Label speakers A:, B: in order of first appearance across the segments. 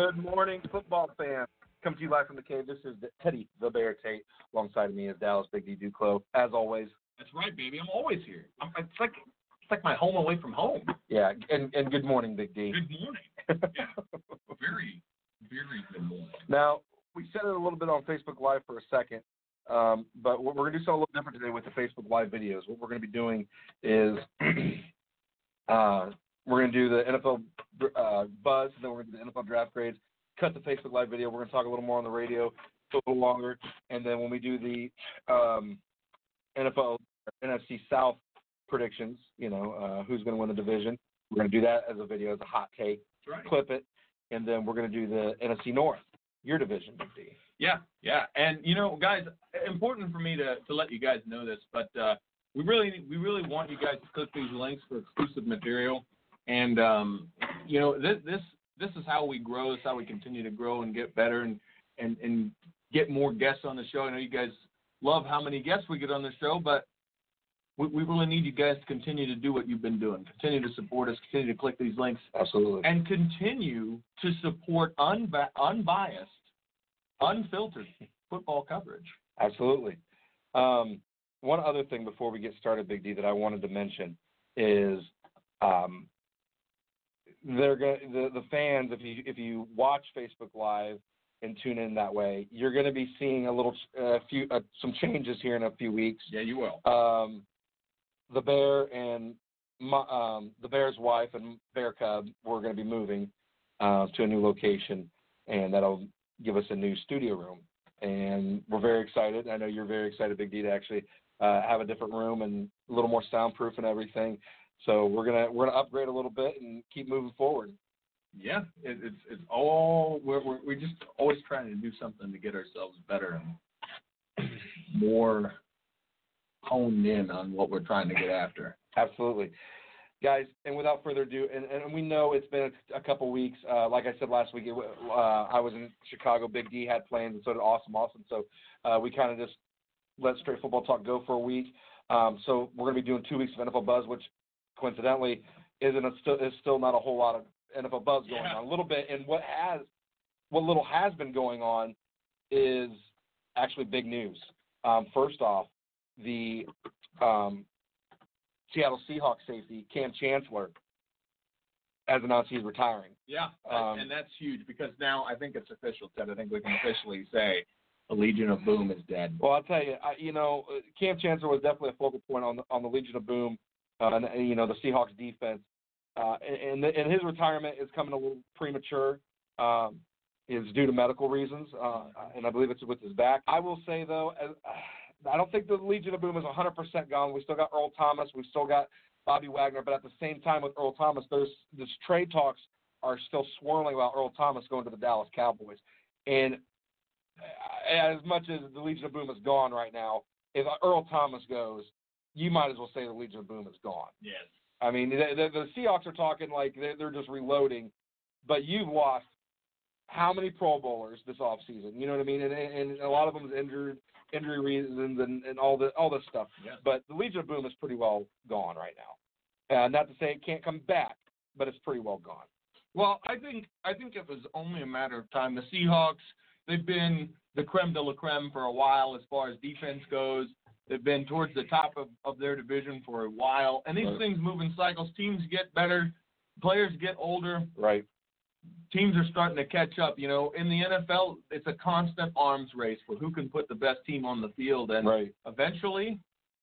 A: Good morning, football fans. Come to you live from the cave. This is Teddy the Bear Tate. Alongside of me is Dallas Big D Duclos. As always.
B: That's right, baby. I'm always here. It's like my home away from home.
A: Yeah, and good morning, Big D.
B: Good morning. Yeah. Very, very good morning.
A: Now, we said it a little bit on Facebook Live for a second, but we're going to do something a little different today with the Facebook Live videos. What we're going to be doing is we're going to do the NFL buzz, and then we're going to do the NFL draft grades, cut the Facebook Live video. We're going to talk a little more on the radio, a little longer, and then when we do the NFL NFC South predictions, who's going to win the division, we're going to do that as a video, as a hot take,
B: right.
A: Clip it, and then we're going to do the NFC North, your division, Big D.
B: Yeah. And, guys, important for me to let you guys know this, but we really want you guys to click these links for exclusive material. And, this is how we grow. This is how we continue to grow and get better and get more guests on the show. I know you guys love how many guests we get on the show, but we really need you guys to continue to do what you've been doing. Continue to support us. Continue to click these links.
A: Absolutely.
B: And continue to support unbiased, unfiltered football coverage.
A: Absolutely. One other thing before we get started, Big D, that I wanted to mention is the fans, if you watch Facebook Live and tune in that way, you're going to be seeing some changes here in a few weeks.
B: Yeah, you will.
A: The Bear and the Bear's wife and Bear Cub, we're going to be moving to a new location, and that'll give us a new studio room. And we're very excited. I know you're very excited, Big D, to actually have a different room and a little more soundproof and everything. So we're gonna upgrade a little bit and keep moving forward.
B: Yeah, it's all we're just always trying to do something to get ourselves better and more honed in on what we're trying to get after.
A: Absolutely. Guys, and without further ado, and we know it's been a couple weeks. Like I said last week, I was in Chicago. Big D had plans, and so did Awesome. So we kind of just let Straight Football Talk go for a week. So we're going to be doing 2 weeks of NFL Buzz, which coincidentally is still not a whole lot of NFL Buzz going on. A little bit, and what little has been going on is actually big news. First off, the Seattle Seahawks safety, Kam Chancellor, has announced he's retiring.
B: Yeah, and that's huge because now I think it's official, Ted. I think we can officially say the Legion of Boom is dead.
A: Well, I'll tell you, Kam Chancellor was definitely a focal point on the Legion of Boom, and the Seahawks defense. And his retirement is coming a little premature. It's due to medical reasons, and I believe it's with his back. I will say, though, I don't think the Legion of Boom is 100% gone. We still got Earl Thomas. We've still got Bobby Wagner. But at the same time with Earl Thomas, this trade talks are still swirling about Earl Thomas going to the Dallas Cowboys. And as much as the Legion of Boom is gone right now, if Earl Thomas goes, you might as well say the Legion of Boom is gone.
B: Yes.
A: I mean, the Seahawks are talking like they're just reloading, but you've lost how many Pro Bowlers this offseason? You know what I mean? And a lot of them is injury reasons and all this stuff.
B: Yeah.
A: But the Legion of Boom is pretty well gone right now. Not to say it can't come back, but it's pretty well gone.
B: Well, I think it was only a matter of time. The Seahawks, they've been the creme de la creme for a while as far as defense goes. They've been towards the top of their division for a while. And these things move in cycles. Teams get better. Players get older.
A: Right.
B: Teams are starting to catch up. In the NFL, it's a constant arms race for who can put the best team on the field. And eventually,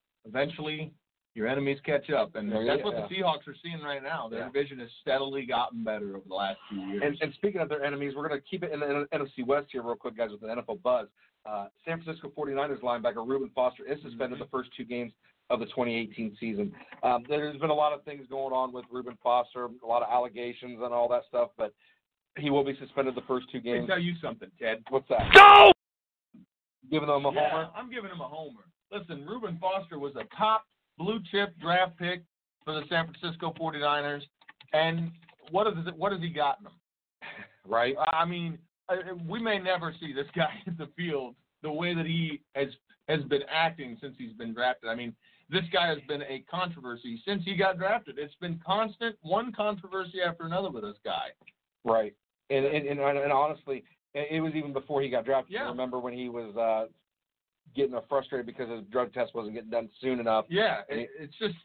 B: your enemies catch up. And that's what the Seahawks are seeing right now. Their division has steadily gotten better over the last few years.
A: And speaking of their enemies, we're going to keep it in the NFC West here real quick, guys, with the NFL Buzz. San Francisco 49ers linebacker Reuben Foster is suspended the first 2 games of the 2018 season. There's been a lot of things going on with Reuben Foster, a lot of allegations and all that stuff, but he will be suspended the first 2 games.
B: Let me tell you something, Ted.
A: What's that?
C: Go!
A: Giving him a homer?
B: I'm giving him a homer. Listen, Reuben Foster was a top blue-chip draft pick for the San Francisco 49ers, and what has he gotten them?
A: Right?
B: I mean, we may never see this guy in the field the way that he has been acting since he's been drafted. I mean, this guy has been a controversy since he got drafted. It's been constant, one controversy after another with this guy.
A: Right. And honestly, it was even before he got drafted.
B: Yeah.
A: I remember when he was getting frustrated because his drug test wasn't getting done soon enough.
B: Yeah, it's just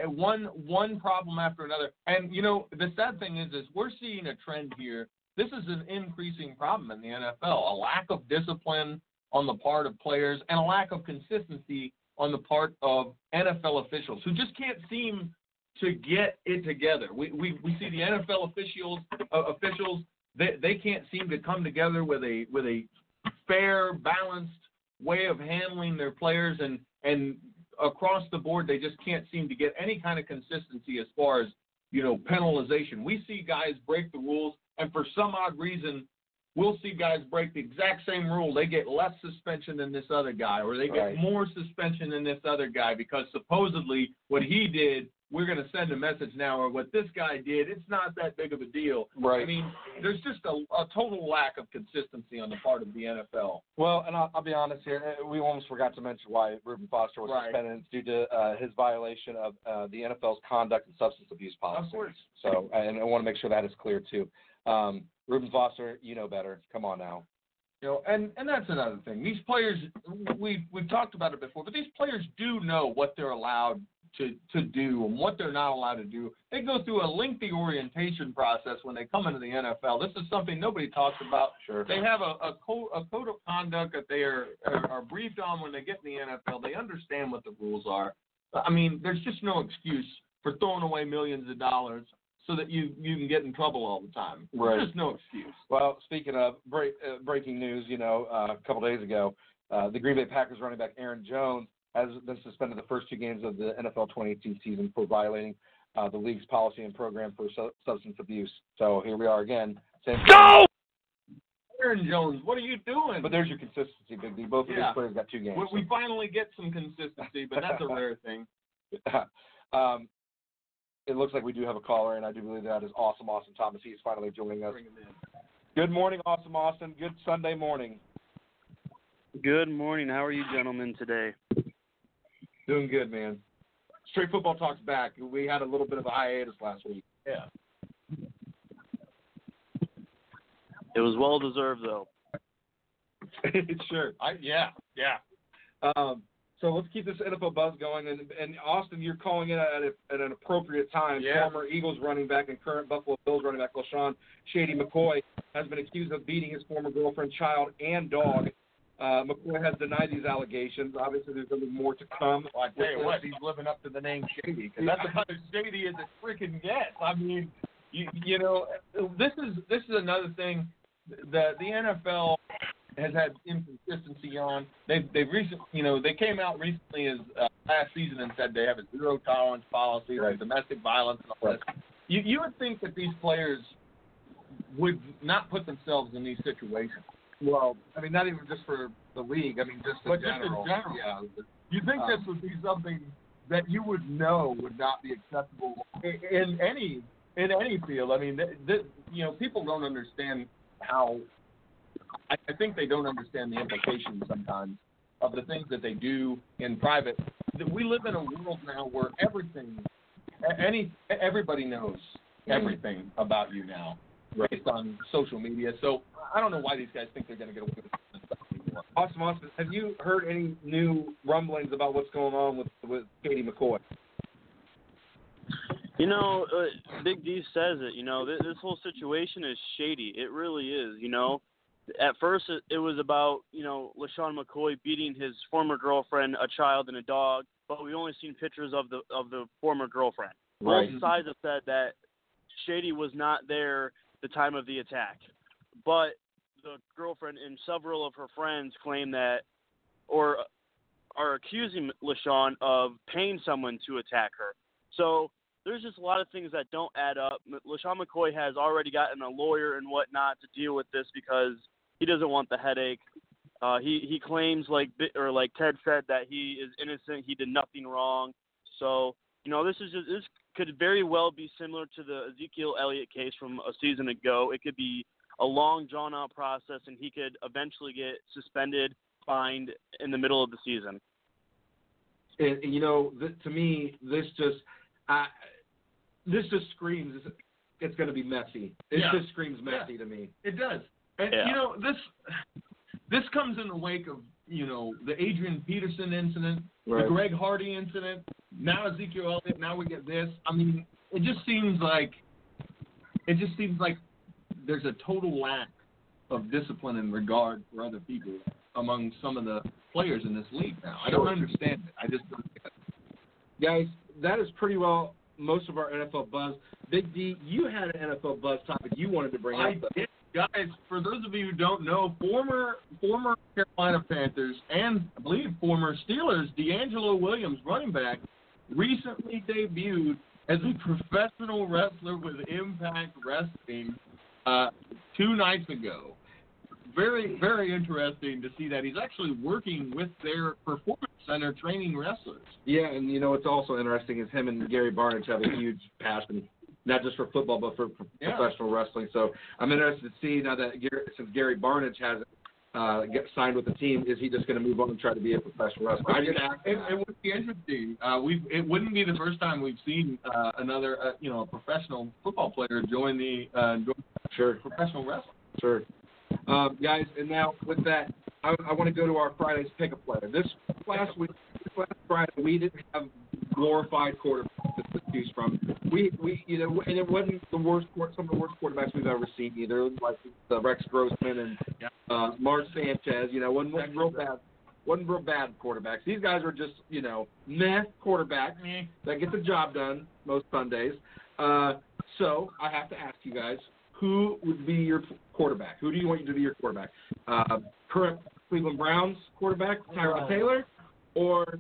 B: one problem after another. And, the sad thing is we're seeing a trend here. This is an increasing problem in the NFL, a lack of discipline on the part of players and a lack of consistency on the part of NFL officials who just can't seem to get it together. We see the NFL officials they can't seem to come together with a fair, balanced way of handling their players, and across the board they just can't seem to get any kind of consistency as far as penalization. We see guys break the rules, and for some odd reason we'll see guys break the exact same rule. They get less suspension than this other guy, or they get more suspension than this other guy because supposedly what he did, we're going to send a message now, or what this guy did, it's not that big of a deal.
A: Right.
B: I mean, there's just a total lack of consistency on the part of the NFL.
A: Well, and I'll be honest here, we almost forgot to mention why Reuben Foster was suspended due to his violation of the NFL's conduct and substance abuse policy.
B: Of course.
A: So, and I want to make sure that is clear too. Reuben Foster, you know better. Come on now.
B: And that's another thing. These players, we've talked about it before, but these players do know what they're allowed to do and what they're not allowed to do. They go through a lengthy orientation process when they come into the NFL. This is something nobody talks about.
A: Sure.
B: They have a code of conduct that they are briefed on when they get in the NFL. They understand what the rules are. I mean, there's just no excuse for throwing away millions of dollars so that you can get in trouble all the time.
A: Right.
B: There's just no excuse.
A: Well, speaking of breaking news, a couple days ago, the Green Bay Packers running back Aaron Jones has been suspended the first 2 games of the NFL 2018 season for violating the league's policy and program for substance abuse. So here we are again.
B: Go! Aaron Jones, what are you doing?
A: But there's your consistency, Big D. Both of these players got 2 games.
B: We finally get some consistency, but that's a rare thing.
A: It looks like we do have a caller, and I do believe that is Awesome Austin Thomas. He's finally joining us. Good morning, Awesome Austin. Good Sunday morning.
C: Good morning. How are you gentlemen today?
B: Doing good, man. Straight Football Talk's back. We had a little bit of a hiatus last week.
C: Yeah. It was well deserved, though.
B: Sure. Yeah.
A: So let's keep this NFL buzz going. And Austin, you're calling in at an appropriate time.
B: Yeah.
A: Former Eagles running back and current Buffalo Bills running back LeSean Shady McCoy has been accused of beating his former girlfriend, child, and dog. McCoy has denied these allegations. Obviously, there's going to be more to come.
B: Well, I tell you what, he's living up to the name Shady, because that's about as shady as it freaking gets. I mean, this is another thing that the NFL has had inconsistency on. They recently, they came out recently as last season and said they have a zero tolerance policy for domestic violence and all this. You would think that these players would not put themselves in these situations.
A: Well, I mean, not even just for the league. I mean, just in general.
B: Yeah. You think this would be something that you would know would not be acceptable in any field? I mean, people don't understand how. I think they don't understand the implications sometimes of the things that they do in private. We live in a world now where everybody knows everything about you now, based on social media. So I don't know why these guys think they're going to get away with this stuff anymore.
A: Awesome. Have you heard any new rumblings about what's going on with Katie McCoy?
C: Big D says it. This whole situation is shady. It really is. At first, it was about LeSean McCoy beating his former girlfriend, a child, and a dog. But we only seen pictures of the former girlfriend.
A: Right.
C: Both sides have said that Shady was not there the time of the attack, but the girlfriend and several of her friends claim that, or are accusing LeSean of paying someone to attack her. So there's just a lot of things that don't add up. LeSean McCoy has already gotten a lawyer and whatnot to deal with this because he doesn't want the headache. He claims, like Ted said, that he is innocent. He did nothing wrong. So this could very well be similar to the Ezekiel Elliott case from a season ago. It could be a long, drawn-out process, and he could eventually get suspended, fined in the middle of the season.
A: And to me, this just screams. it's going to be messy. It just screams messy to me.
B: It does. And, this comes in the wake of, the Adrian Peterson incident, the Greg Hardy incident, now Ezekiel Elliott, now we get this. I mean, it just seems like there's a total lack of discipline and regard for other people among some of the players in this league now. I don't understand it. I just don't get it.
A: Guys, that is pretty well most of our NFL buzz. Big D, you had an NFL buzz topic you wanted to bring up.
B: I did. Guys, for those of you who don't know, former Carolina Panthers and I believe former Steelers, DeAngelo Williams, running back, recently debuted as a professional wrestler with Impact Wrestling 2 nights ago. Very, very interesting to see that. He's actually working with their performance center training wrestlers.
A: Yeah, and what's also interesting is him and Gary Barnidge have a huge passion, not just for football, but for professional wrestling. So I'm interested to see now that since Gary Barnidge has signed with the team, is he just going to move on and try to be a professional wrestler?
B: It would be interesting. It wouldn't be the first time we've seen another, a professional football player join the professional wrestling.
A: Sure. Guys, and now with that, I want to go to our Friday's pick-up player. This last Friday, we didn't have glorified quarterbacks to choose from. We and it wasn't some of the worst quarterbacks we've ever seen either, like the Rex Grossman and Mark Sanchez. Wasn't real bad quarterbacks. These guys are just meh quarterbacks that get the job done most Sundays. So I have to ask you guys, who would be your quarterback? Who do you want to be your quarterback? Current Cleveland Browns quarterback, Tyrod Taylor, or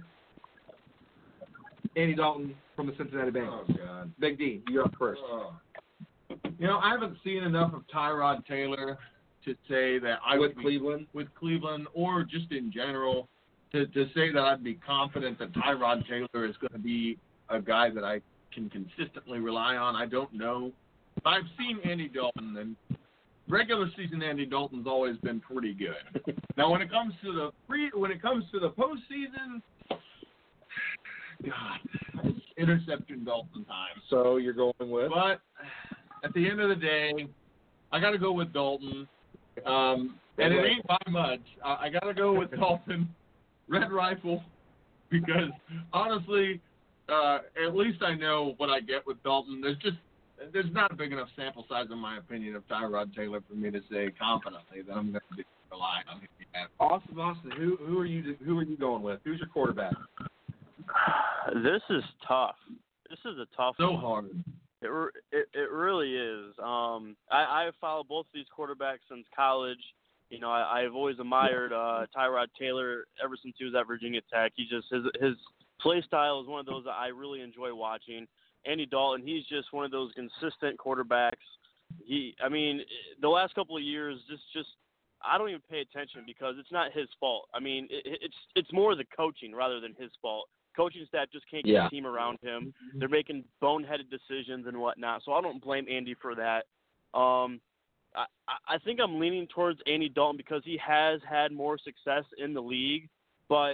A: Andy Dalton from the Cincinnati Bengals?
B: Oh, God.
A: Big D, you're up first.
B: I haven't seen enough of Tyrod Taylor to say that I would be with Cleveland or just in general to say that I'd be confident that Tyrod Taylor is going to be a guy that I can consistently rely on. I don't know. I've seen Andy Dalton, and regular season Andy Dalton's always been pretty good. Now, when it comes to the postseason, God, it's interception Dalton time.
A: So you're going with?
B: But at the end of the day, I got to go with Dalton, and it ain't by much. I got to go with Dalton, Red Rifle, because honestly, at least I know what I get with Dalton. There's not a big enough sample size, in my opinion, of Tyrod Taylor for me to say confidently that I'm going to rely on him.
A: Austin, who are you going with? Who's your quarterback?
C: This is tough. This is a tough
B: so
C: one.
B: Hard.
C: It really is. I've followed both of these quarterbacks since college. I've always admired Tyrod Taylor ever since he was at Virginia Tech. His play style is one of those that I really enjoy watching. Andy Dalton, he's just one of those consistent quarterbacks. The last couple of years, just I don't even pay attention because it's not his fault. It's more the coaching rather than his fault. Coaching staff just can't get a team around him. They're making boneheaded decisions and whatnot, so I don't blame Andy for that. I think I'm leaning towards Andy Dalton because he has had more success in the league, but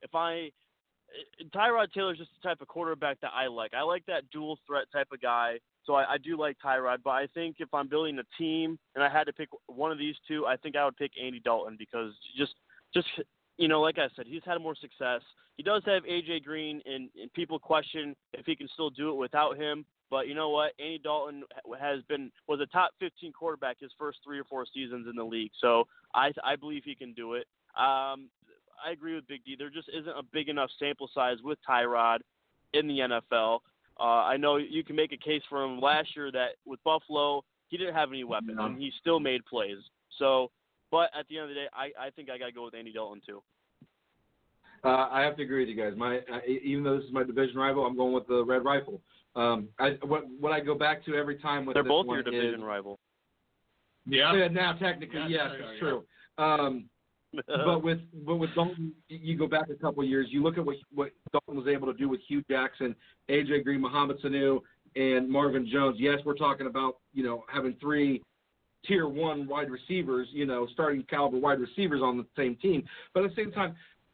C: Tyrod Taylor's just the type of quarterback that I like. I like that dual threat type of guy, so I do like Tyrod. But I think if I'm building a team and I had to pick one of these two, I think I would pick Andy Dalton because just like I said, he's had more success. He does have A.J. Green, and people question if he can still do it without him. But you know what? Andy Dalton was a top 15 quarterback his first 3 or 4 seasons in the league, so I believe he can do it. I agree with Big D. There just isn't a big enough sample size with Tyrod in the NFL. I know you can make a case for him last year that with Buffalo, he didn't have any weapons, and he still made plays. So, but at the end of the day, I think I got to go with Andy Dalton too.
A: I have to agree with you guys. Even though this is my division rival, I'm going with the Red Rifle. What I go back to every time with
C: they're
A: this
C: both
A: one
C: your division rival.
A: Yeah. Now technically, yes, it's true. But with Dalton, you go back a couple of years. You look at what Dalton was able to do with Hugh Jackson, A.J. Green, Mohamed Sanu, and Marvin Jones. Yes, we're talking about having 3 Tier 1 wide receivers, starting caliber wide receivers on the same team. But at the same time,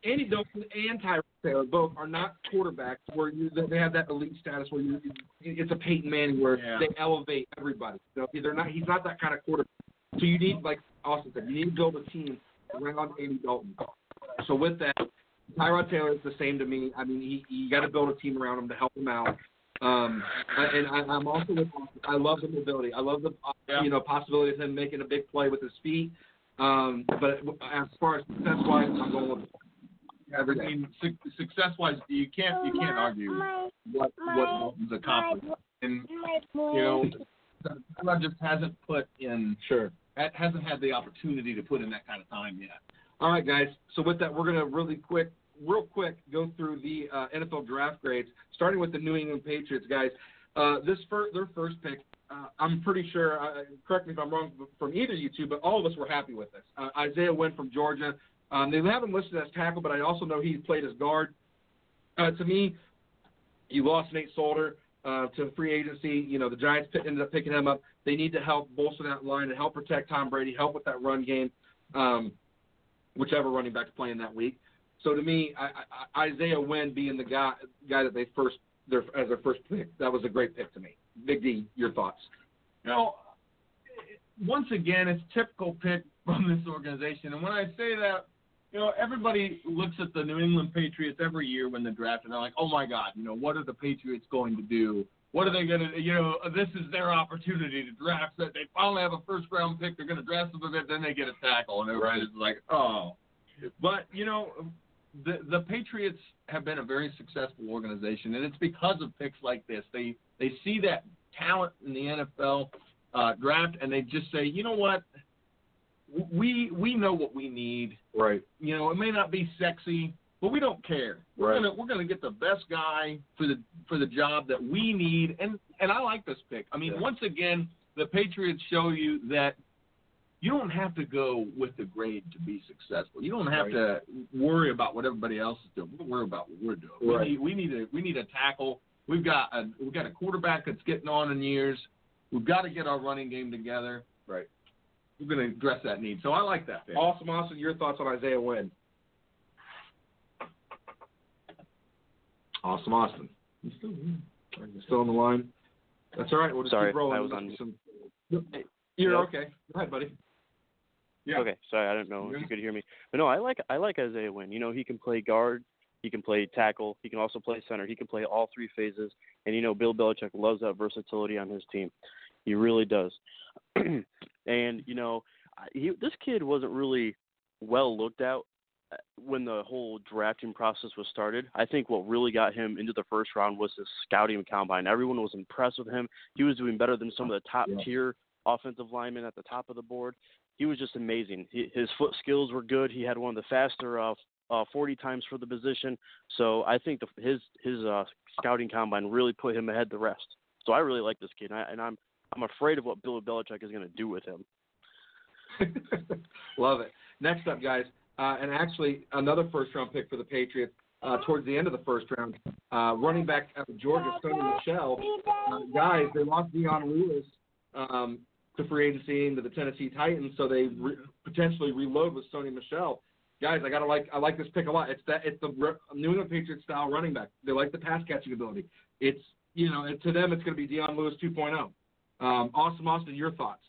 A: Andy Dalton and Tyrod Taylor both are not quarterbacks where they have that elite status where it's a Peyton Manning where they elevate everybody. So they're not. He's not that kind of quarterback. So you need, like Austin said, you need to build a team around Andy Dalton. So with that, Tyrod Taylor is the same to me. I mean, you got to build a team around him to help him out. And I'm also with Austin. I love the mobility. I love the possibility of him making a big play with his feet. But as far as success-wise, I'm going with everything.
B: I mean, success-wise, you can't argue what Dalton's accomplished. And Tyrod just hasn't put in.
A: Sure.
B: Hasn't had the opportunity to put in that kind of time yet.
A: All right, guys. So with that, we're going to real quick, go through the NFL draft grades, starting with the New England Patriots, guys. Their first pick, I'm pretty sure, correct me if I'm wrong from either of you two, but all of us were happy with this. Isaiah Wynn from Georgia. They have him listed as tackle, but I also know he played as guard. To me, you lost Nate Solder to free agency. The Giants ended up picking him up. They need to help bolster that line and help protect Tom Brady, help with that run game, whichever running back's playing that week. So to me, Isaiah Wynn being the guy that they as their first pick, that was a great pick to me. Big D, your thoughts?
B: Once again, it's a typical pick from this organization. And when I say that, everybody looks at the New England Patriots every year when they're drafted, and they're like, oh, my God, what are the Patriots going to do? What are they going to, this is their opportunity to draft. That they finally have a first-round pick. They're going to draft them a bit, then they get a tackle. And everybody's like, oh. But, the Patriots have been a very successful organization, and it's because of picks like this. They see that talent in the NFL draft, and they just say, you know what, we know what we need.
A: Right.
B: It may not be sexy, but we don't care. We're gonna get the best guy for the job that we need, and I like this pick. I mean, once again, the Patriots show you that you don't have to go with the grade to be successful. You don't have to worry about what everybody else is doing. We'll worry about what we're doing.
A: Right.
B: We need a tackle. We've got a quarterback that's getting on in years. We've got to get our running game together.
A: Right.
B: We're going to address that need. So I like that pick.
A: Awesome. Your thoughts on Isaiah Wynn? Awesome, Austin. Still on the line? That's all right. We'll just keep rolling.
C: I was on.
A: You're okay. Go ahead, buddy.
C: Yeah. Okay. Sorry, I don't know if you could hear me. But no, I like Isaiah Wynn. He can play guard, he can play tackle, he can also play center. He can play all three phases. And Bill Belichick loves that versatility on his team. He really does. And this kid wasn't really well looked at when the whole drafting process was started. I think what really got him into the first round was his scouting combine. Everyone was impressed with him. He was doing better than some of the top tier offensive linemen at the top of the board. He was just amazing. His foot skills were good. He had one of the faster 40 times for the position. So I think his scouting combine really put him ahead of the rest. So I really like this kid, and I'm afraid of what Bill Belichick is going to do with him.
A: Love it. Next up, guys, and actually another first-round pick for the Patriots towards the end of the first round, running back out of Georgia, Sony Michel. Guys, they lost Dion Lewis to free agency into the Tennessee Titans, so they potentially reload with Sony Michel. Guys, I like this pick a lot. It's the New England Patriots style running back. They like the pass catching ability. It's to them it's going to be Dion Lewis 2.0. Austin, your thoughts?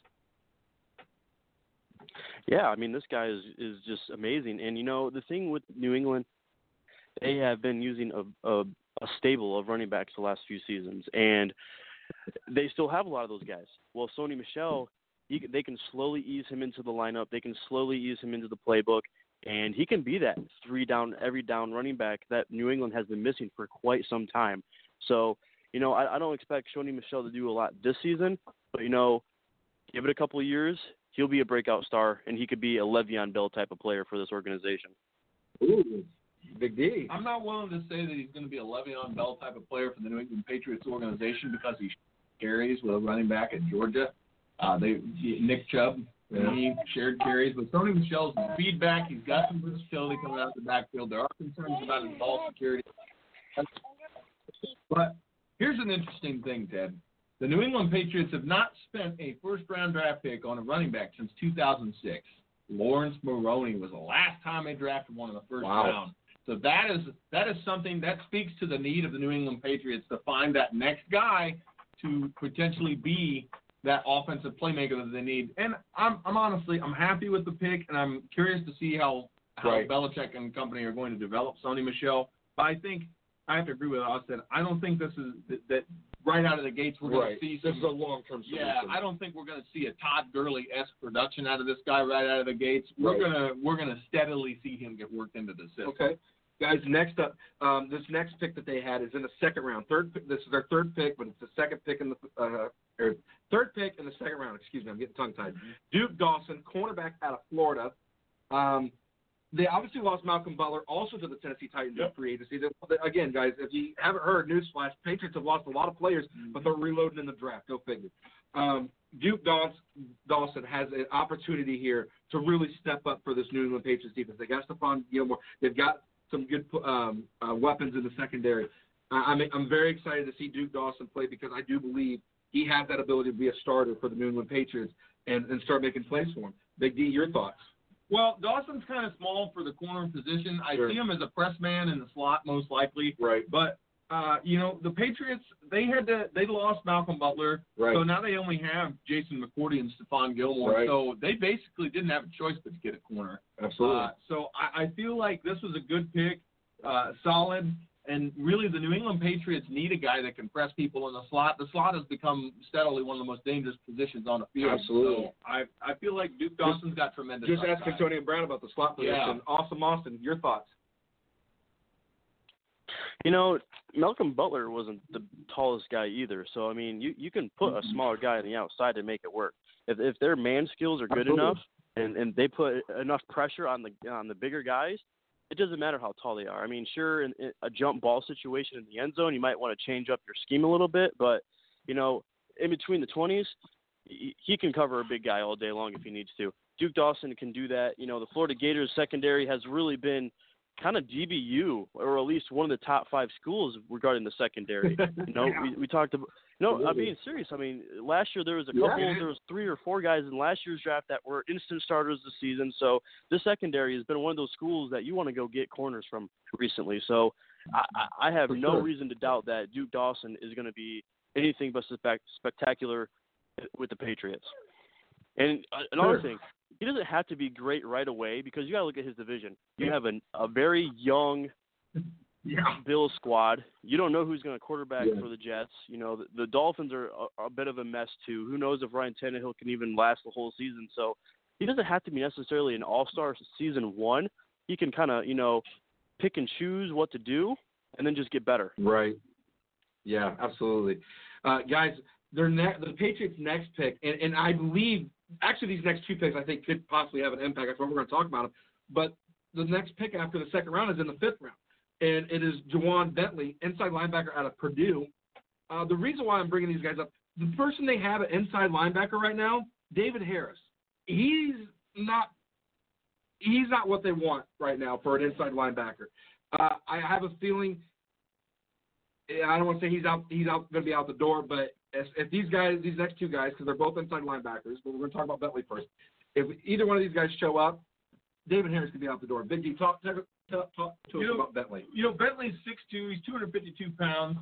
C: Yeah, I mean, this guy is just amazing. And, the thing with New England, they have been using a stable of running backs the last few seasons, and they still have a lot of those guys. Well, Sony Michel, they can slowly ease him into the lineup. They can slowly ease him into the playbook, and he can be that every down running back that New England has been missing for quite some time. So, I don't expect Sony Michel to do a lot this season, but, give it a couple of years, he'll be a breakout star, and he could be a Le'Veon Bell type of player for this organization.
A: Ooh, Big D.
B: I'm not willing to say that he's going to be a Le'Veon Bell type of player for the New England Patriots organization because he carries with a running back at Georgia. Nick Chubb, he shared carries. But Sony Michel's feedback, he's got some versatility coming out of the backfield. There are concerns about his ball security. But here's an interesting thing, Ted. The New England Patriots have not spent a first-round draft pick on a running back since 2006. Lawrence Maroney was the last time they drafted one in the first round. So that is something that speaks to the need of the New England Patriots to find that next guy to potentially be that offensive playmaker that they need. And I'm honestly happy with the pick, and I'm curious to see how Belichick and company are going to develop Sony Michel. But I think I have to agree with Austin. I don't think this is that right out of the gates we're going to see.
A: This is a long-term solution.
B: Yeah, I don't think we're going to see a Todd Gurley-esque production out of this guy right out of the gates. We're gonna steadily see him get worked into the system.
A: Okay. Guys, next up, this next pick that they had is in the second round. This is their third pick, but it's the second pick in the third pick in the second round. Excuse me, I'm getting tongue-tied. Duke Dawson, cornerback out of Florida. They obviously lost Malcolm Butler also to the Tennessee Titans in free agency. Again, guys, if you haven't heard, newsflash, Patriots have lost a lot of players, but they're reloading in the draft. Go figure. Duke Dawson has an opportunity here to really step up for this New England Patriots defense. They got Stephon Gilmore. They've got some good weapons in the secondary. I'm very excited to see Duke Dawson play because I do believe he has that ability to be a starter for the New England Patriots and start making plays for him. Big D, your thoughts?
B: Well, Dawson's kind of small for the corner position. I see him as a press man in the slot most likely.
A: Right.
B: But the Patriots, they lost Malcolm Butler, so now they only have Jason McCourty and Stephon Gilmore.
A: Right.
B: So they basically didn't have a choice but to get a corner.
A: Absolutely.
B: So I feel like this was a good pick, solid. And really, the New England Patriots need a guy that can press people in the slot. The slot has become steadily one of the most dangerous positions on the field.
A: Absolutely.
B: So I feel like Duke Dawson's got tremendous
A: Just
B: upside.
A: ask Antonio Brown about the slot position.
B: Yeah.
A: Awesome, Austin. Your thoughts?
C: Malcolm Butler wasn't the tallest guy either. So, I mean, you can put a smaller guy on the outside to make it work. If their man skills are good enough and they put enough pressure on the bigger guys, it doesn't matter how tall they are. I mean, sure, in a jump ball situation in the end zone, you might want to change up your scheme a little bit, but, in between the 20s, he can cover a big guy all day long if he needs to. Duke Dawson can do that. The Florida Gators secondary has really been kind of DBU, or at least one of the top 5 schools regarding the secondary. We talked about. No, I'm being serious. I mean, last year there was a couple. There was 3 or 4 guys in last year's draft that were instant starters this season. So this secondary has been one of those schools that you want to go get corners from recently. So I have no reason to doubt that Duke Dawson is going to be anything but spectacular with the Patriots. And another thing, he doesn't have to be great right away because you got to look at his division. You have a very young Bills squad. You don't know who's going to quarterback for the Jets. The Dolphins are a bit of a mess too. Who knows if Ryan Tannehill can even last the whole season? So he doesn't have to be necessarily an all-star season 1. He can kind of, pick and choose what to do and then just get better.
A: Right. Yeah, absolutely. Guys, the Patriots' next pick, and I believe actually these next 2 picks I think could possibly have an impact. That's what we're going to talk about them. But the next pick after the second round is in the 5th round, and it is Juwan Bentley, inside linebacker out of Purdue. The reason why I'm bringing these guys up, the person they have at inside linebacker right now, David Harris. He's not what they want right now for an inside linebacker. I have a feeling. I don't want to say he's out going to be out the door, but if these next 2 guys, because they're both inside linebackers, but we're going to talk about Bentley first. If either one of these guys show up, David Harris could be out the door. Big D, talk to us about Bentley.
B: Bentley's 6'2", he's 252 pounds.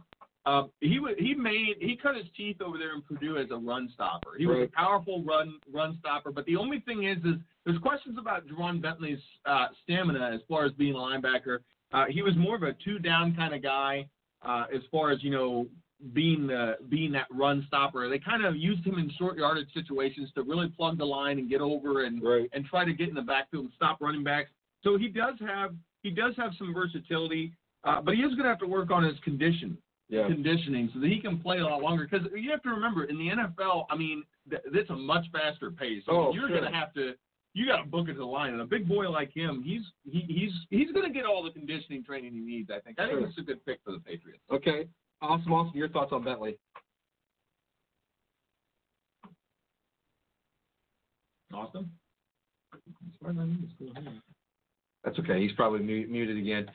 B: He cut his teeth over there in Purdue as a run stopper. He was a powerful run stopper. But the only thing is there's questions about Juwan Bentley's stamina as far as being a linebacker. He was more of a 2-down kind of guy as far as being that run stopper. They kind of used him in short yardage situations to really plug the line and get over and try to get in the backfield and stop running backs. So he does have some versatility, but he is going to have to work on his conditioning so that he can play a lot longer. Because you have to remember, in the NFL, I mean, it's a much faster pace. You're going to have to. You got to book it to the line, and a big boy like him, he's going to get all the conditioning training he needs. I think it's a good pick for the Patriots.
A: Okay, awesome. Your thoughts on Bentley?
B: Austin?
A: That's okay. He's probably muted again.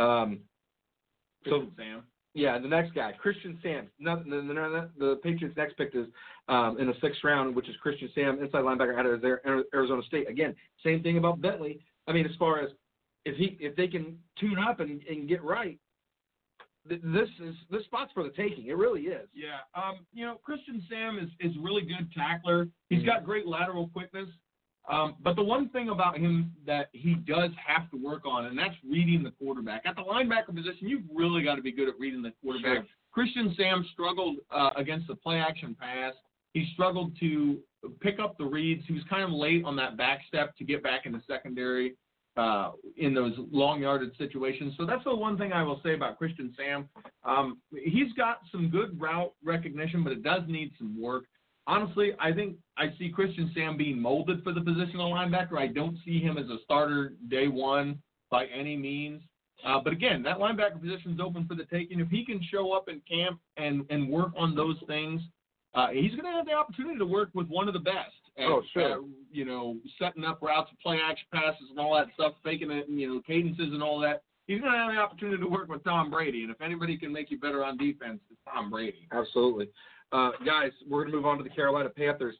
B: Sam.
A: Yeah, the next guy, Christian Sam. The Patriots' next pick is in the 6th round, which is Christian Sam, inside linebacker out of Arizona State. Again, same thing about Bentley. I mean, as far as if they can tune up and get right, this spot's for the taking. It really is.
B: Yeah. Christian Sam is really good tackler. He's got great lateral quickness. But the one thing about him that he does have to work on, and that's reading the quarterback. At the linebacker position, you've really got to be good at reading the quarterback. Sure. Christian Sam struggled against the play-action pass. He struggled to pick up the reads. He was kind of late on that back step to get back in the secondary in those long yardage situations. So that's the one thing I will say about Christian Sam. He's got some good route recognition, but it does need some work. Honestly, I think I see Christian Sam being molded for the position of linebacker. I don't see him as a starter day one by any means. But again, that linebacker position is open for the taking. If he can show up in camp and work on those things, he's going to have the opportunity to work with one of the best. At, setting up routes, play action passes and all that stuff, faking it, cadences and all that. He's going to have the opportunity to work with Tom Brady. And if anybody can make you better on defense, it's Tom Brady.
A: Absolutely. Guys, we're going to move on to the Carolina Panthers.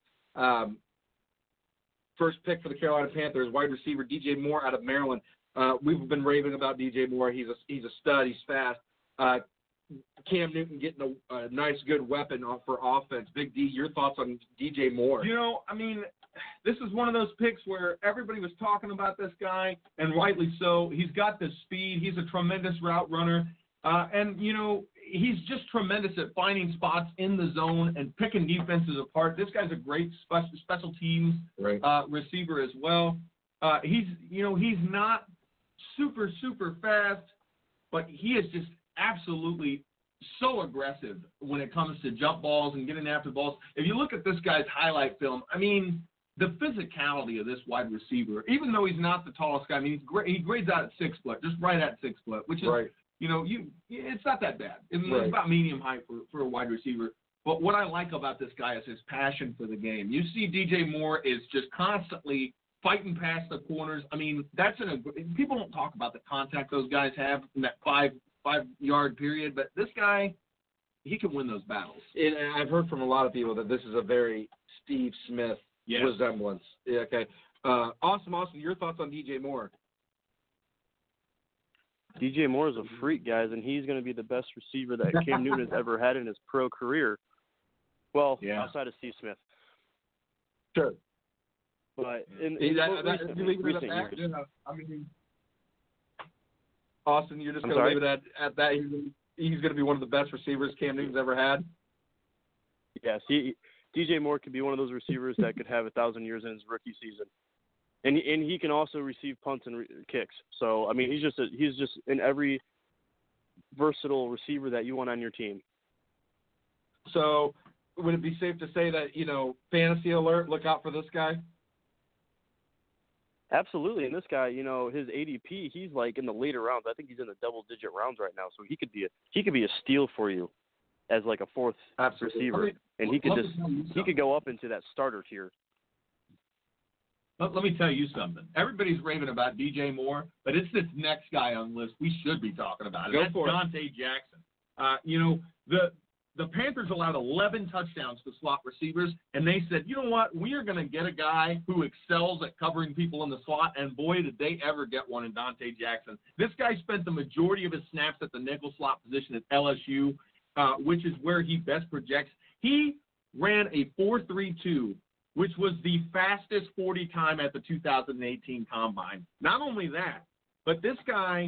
A: First pick for the Carolina Panthers, wide receiver DJ Moore out of Maryland. We've been raving about DJ Moore. He's a stud. He's fast. Cam Newton getting a nice, good weapon for offense. Big D, your thoughts on DJ Moore?
B: This is one of those picks where everybody was talking about this guy, and rightly so. He's got the speed. He's a tremendous route runner. He's just tremendous at finding spots in the zone and picking defenses apart. This guy's a great special teams receiver as well. He's not super, super fast, but he is just absolutely so aggressive when it comes to jump balls and getting after balls. If you look at this guy's highlight film, the physicality of this wide receiver, even though he's not the tallest guy, he grades out at 6 foot, just right at 6 foot, which is, it's not that bad. It's about medium height for a wide receiver. But what I like about this guy is his passion for the game. You see DJ Moore is just constantly fighting past the corners. People don't talk about the contact those guys have in that five-yard period, but this guy, he can win those battles.
A: And I've heard from a lot of people that this is a very Steve Smith resemblance. Yeah, okay. Awesome. Your thoughts on DJ Moore?
C: DJ Moore is a freak, guys, and he's going to be the best receiver that Cam Newton has ever had in his pro career. Well, outside of Steve Smith.
A: Sure.
C: But in recent years.
A: Austin, you're just going to leave it at that. He's going to be one of the best receivers Cam Newton's ever had?
C: Yes. DJ Moore could be one of those receivers that could have 1,000 years in his rookie season. And he can also receive punts and kicks. So, he's just in every versatile receiver that you want on your team.
A: So, would it be safe to say that, fantasy alert, look out for this guy?
C: Absolutely. And this guy, his ADP, he's like in the later rounds. I think he's in the double-digit rounds right now. So he could be a steal for you as like a fourth receiver. And he could go up into that starter tier.
B: Let me tell you something. Everybody's raving about DJ Moore, but it's this next guy on the list we should be talking about. That's Dante Jackson. The Panthers allowed 11 touchdowns to slot receivers, and they said, you know what, we are going to get a guy who excels at covering people in the slot, and boy, did they ever get one in Dante Jackson. This guy spent the majority of his snaps at the nickel slot position at LSU, which is where he best projects. He ran a 4.32, which was the fastest 40 time at the 2018 Combine. Not only that, but this guy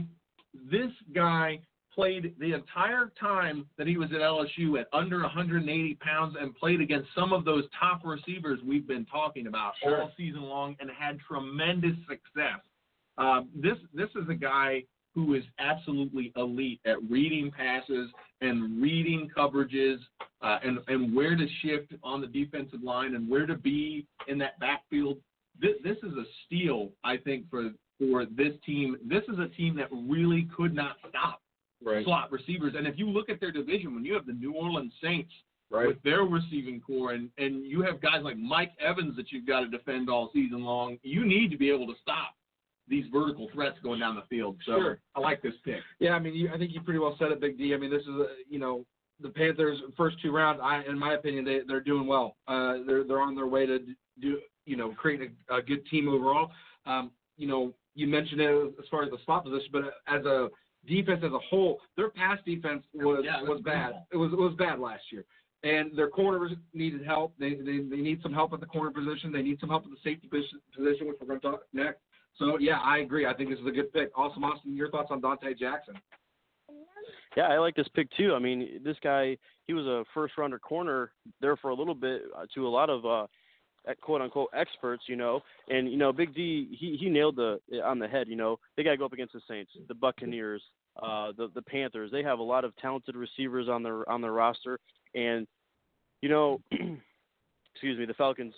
B: played the entire time that he was at LSU at under 180 pounds and played against some of those top receivers we've been talking about all season long and had tremendous success. This is a guy who is absolutely elite at reading passes and reading coverages and where to shift on the defensive line and where to be in that backfield. This is a steal, I think, for this team. This is a team that really could not stop slot receivers. And if you look at their division, when you have the New Orleans Saints with their receiving core and you have guys like Mike Evans that you've got to defend all season long, you need to be able to stop these vertical threats going down the field. So I like this pick.
A: Yeah, I think you pretty well said it, Big D. This is, the Panthers' first two rounds, in my opinion, they're doing well. They're on their way to do, create a good team overall. you mentioned it as far as the slot position, but as a defense as a whole, their pass defense was bad. It was bad last year. And their corners needed help. They need some help at the corner position. They need some help at the safety position, which we're going to talk next. So, yeah, I agree. I think this is a good pick. Awesome, Austin, your thoughts on Dante Jackson?
C: Yeah, I like this pick too. I mean, this guy, he was a first-rounder corner there for a little bit to a lot of quote-unquote experts, you know. And, you know, Big D, he nailed on the head, you know. They got to go up against the Saints, the Buccaneers, the Panthers. They have a lot of talented receivers on their roster. And, you know, excuse me, the Falcons,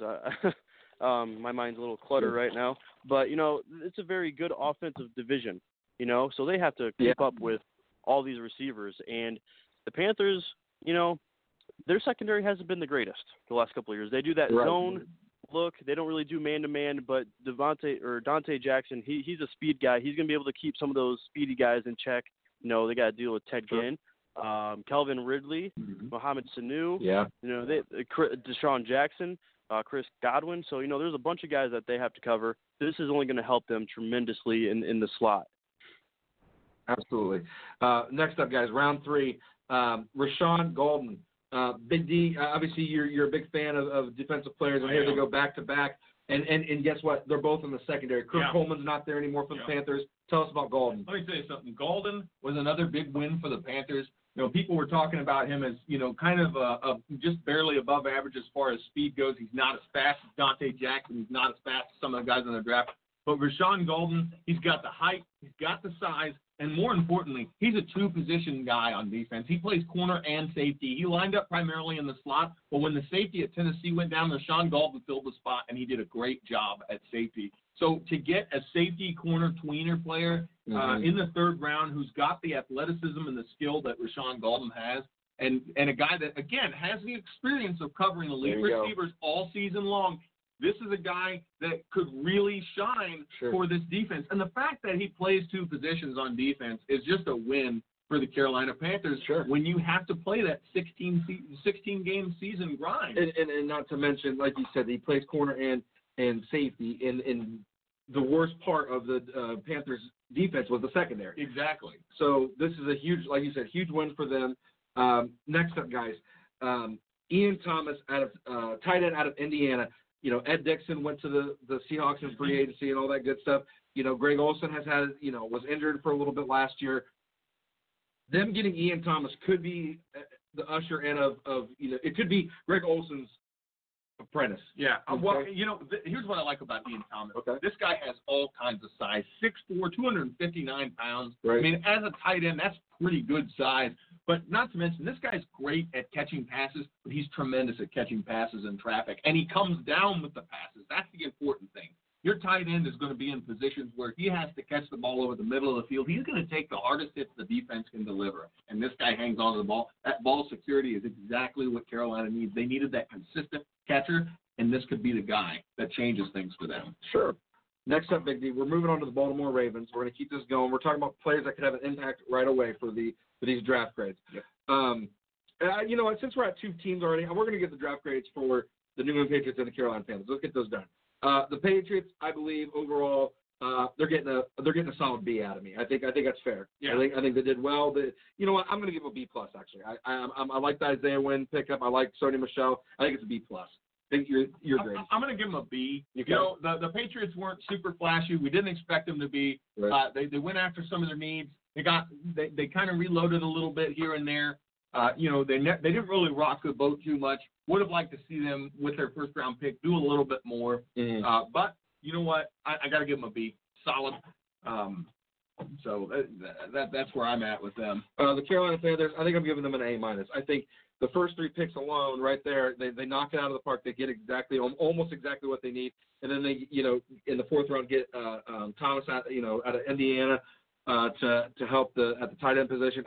C: my mind's a little cluttered right now. But, you know, it's a very good offensive division, you know. So they have to keep up with all these receivers. And the Panthers, you know, their secondary hasn't been the greatest the last couple of years. They do that zone look. They don't really do man-to-man, but Dante Jackson, he's a speed guy. He's going to be able to keep some of those speedy guys in check. You know, they got to deal with Ted Ginn, Calvin Ridley, Mohamed Sanu, you know, Deshaun Jackson, Chris Godwin. So, you know, there's a bunch of guys that they have to cover. This is only going to help them tremendously in the slot.
A: Absolutely. Next up, guys, round 3, Rashawn Golden. Big D, obviously you're a big fan of defensive players, and here they go back-to-back. And guess what? They're both in the secondary. Kirk Coleman's not there anymore for the Panthers. Tell us about Golden.
B: Let me tell you something. Golden was another big win for the Panthers. You know, people were talking about him as, you know, kind of just barely above average as far as speed goes. He's not as fast as Dante Jackson. He's not as fast as some of the guys in the draft. But Rashawn Golden, he's got the height, he's got the size, and more importantly, he's a two-position guy on defense. He plays corner and safety. He lined up primarily in the slot, but when the safety at Tennessee went down, Rashawn Golden filled the spot, and he did a great job at safety. So to get a safety corner tweener player in the third round who's got the athleticism and the skill that Rashawn Golden has, and a guy that, again, has the experience of covering elite receivers all season long, this is a guy that could really shine for this defense. And the fact that he plays two positions on defense is just a win for the Carolina Panthers when you have to play that 16-game season grind.
A: And not to mention, like you said, he plays corner and safety. And the worst part of the Panthers' defense was the secondary.
B: Exactly.
A: So this is a huge, like you said, huge win for them. Next up, guys, Ian Thomas, tight end out of Indiana. You know, Ed Dixon went to the Seahawks in free agency and all that good stuff. You know, Greg Olsen was injured for a little bit last year. Them getting Ian Thomas could be the usher in of it could be Greg Olsen's apprentice.
B: Yeah. Well, you know, here's what I like about Ian Thomas. This guy has all kinds of size. 6'4", 259 pounds. Right. I mean, as a tight end, that's pretty good size. But not to mention, this guy's great at catching passes, but he's tremendous at catching passes in traffic. And he comes down with the passes. That's the important thing. Your tight end is going to be in positions where he has to catch the ball over the middle of the field. He's going to take the hardest hits the defense can deliver. And this guy hangs on to the ball. That ball security is exactly what Carolina needs. They needed that consistent catcher, and this could be the guy that changes things for them.
A: Sure. Next up, Big D, we're moving on to the Baltimore Ravens. We're going to keep this going. We're talking about players that could have an impact right away for these draft grades. Yep. You know what? Since we're at two teams already, we're going to get the draft grades for the New England Patriots and the Carolina Panthers. Let's get those done. The Patriots, I believe, overall, they're getting a solid B out of me. I think that's fair. Yeah. I think they did well. You know what? I'm going to give a B plus. Actually, I like the Isaiah Wynn pickup. I like Sony Michel. I think it's a B plus. I think you're great. I'm
B: going to give them a B. You know, the Patriots weren't super flashy. We didn't expect them to be. Right. They went after some of their needs. They kind of reloaded a little bit here and there. You know, they didn't really rock the boat too much. Would have liked to see them with their first round pick do a little bit more. But you know what? I got to give them a B. Solid. So that's where I'm at with them.
A: The Carolina Panthers, I think I'm giving them an A minus. I think the first three picks alone, right there, they knock it out of the park. They get almost exactly what they need, and then they, you know, in the fourth round get Thomas out of Indiana to help at the tight end position.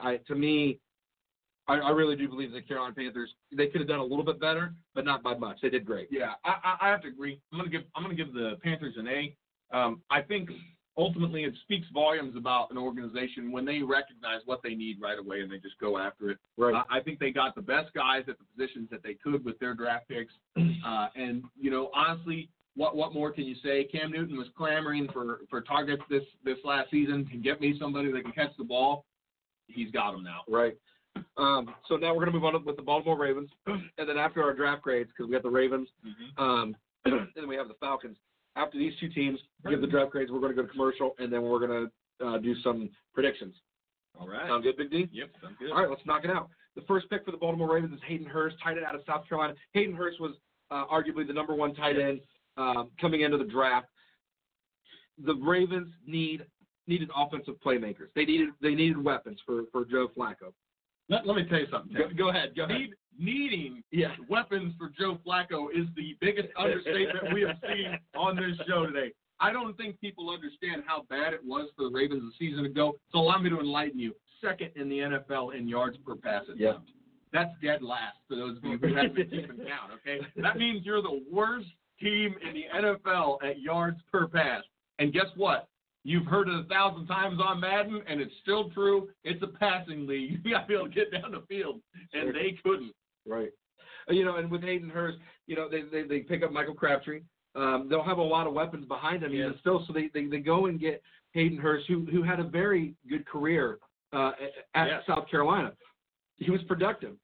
A: I really do believe the Carolina Panthers, they could have done a little bit better, but not by much. They did great.
B: Yeah, I have to agree. I'm gonna give the Panthers an A. I think ultimately it speaks volumes about an organization when they recognize what they need right away and they just go after it. Right. I think they got the best guys at the positions that they could with their draft picks. And you know, honestly, what more can you say? Cam Newton was clamoring for targets this last season to get me somebody that can catch the ball. He's got them now.
A: Right. So now we're going to move on with the Baltimore Ravens, and then after our draft grades, because we got the Ravens, and then we have the Falcons. After these two teams give the draft grades, we're going to go to commercial, and then we're going to do some predictions.
B: All right.
A: Sound good, Big D?
B: Yep, sounds good.
A: All right, let's knock it out. The first pick for the Baltimore Ravens is Hayden Hurst, tight end out of South Carolina. Hayden Hurst was arguably the number one tight end coming into the draft. The Ravens needed offensive playmakers. They needed weapons for Joe Flacco.
B: Let me tell you something.
A: Go ahead.
B: Needing weapons for Joe Flacco is the biggest understatement we have seen on this show today. I don't think people understand how bad it was for the Ravens a season ago, so allow me to enlighten you. Second in the NFL in yards per pass attempt.
A: Yep.
B: That's dead last for those of you who haven't been keeping count, okay? That means you're the worst team in the NFL at yards per pass. And guess what? You've heard it 1,000 times on Madden, and it's still true. It's a passing league. You got to be able to get down the field, and they couldn't.
A: Right. And with Hayden Hurst, they pick up Michael Crabtree. They'll have a lot of weapons behind him even still, so they go and get Hayden Hurst, who had a very good career at South Carolina. He was productive.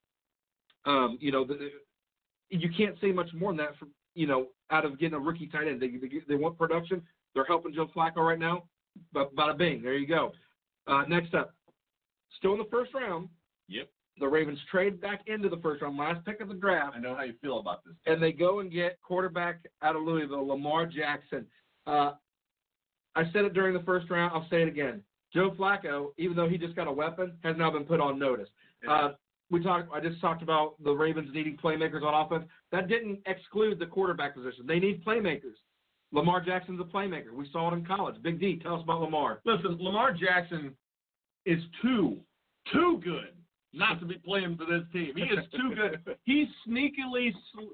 A: You can't say much more than that out of getting a rookie tight end. They want production. They're helping Joe Flacco right now. But bada bing, there you go. Next up, still in the first round.
B: Yep.
A: The Ravens trade back into the first round, last pick of the draft.
B: I know how you feel about this.
A: And they go and get quarterback out of Louisville, Lamar Jackson. I said it during the first round. I'll say it again. Joe Flacco, even though he just got a weapon, has now been put on notice. I just talked about the Ravens needing playmakers on offense. That didn't exclude the quarterback position. They need playmakers. Lamar Jackson's a playmaker. We saw it in college. Big D, tell us about Lamar.
B: Listen, Lamar Jackson is too good not to be playing for this team. He is too good. He sneakily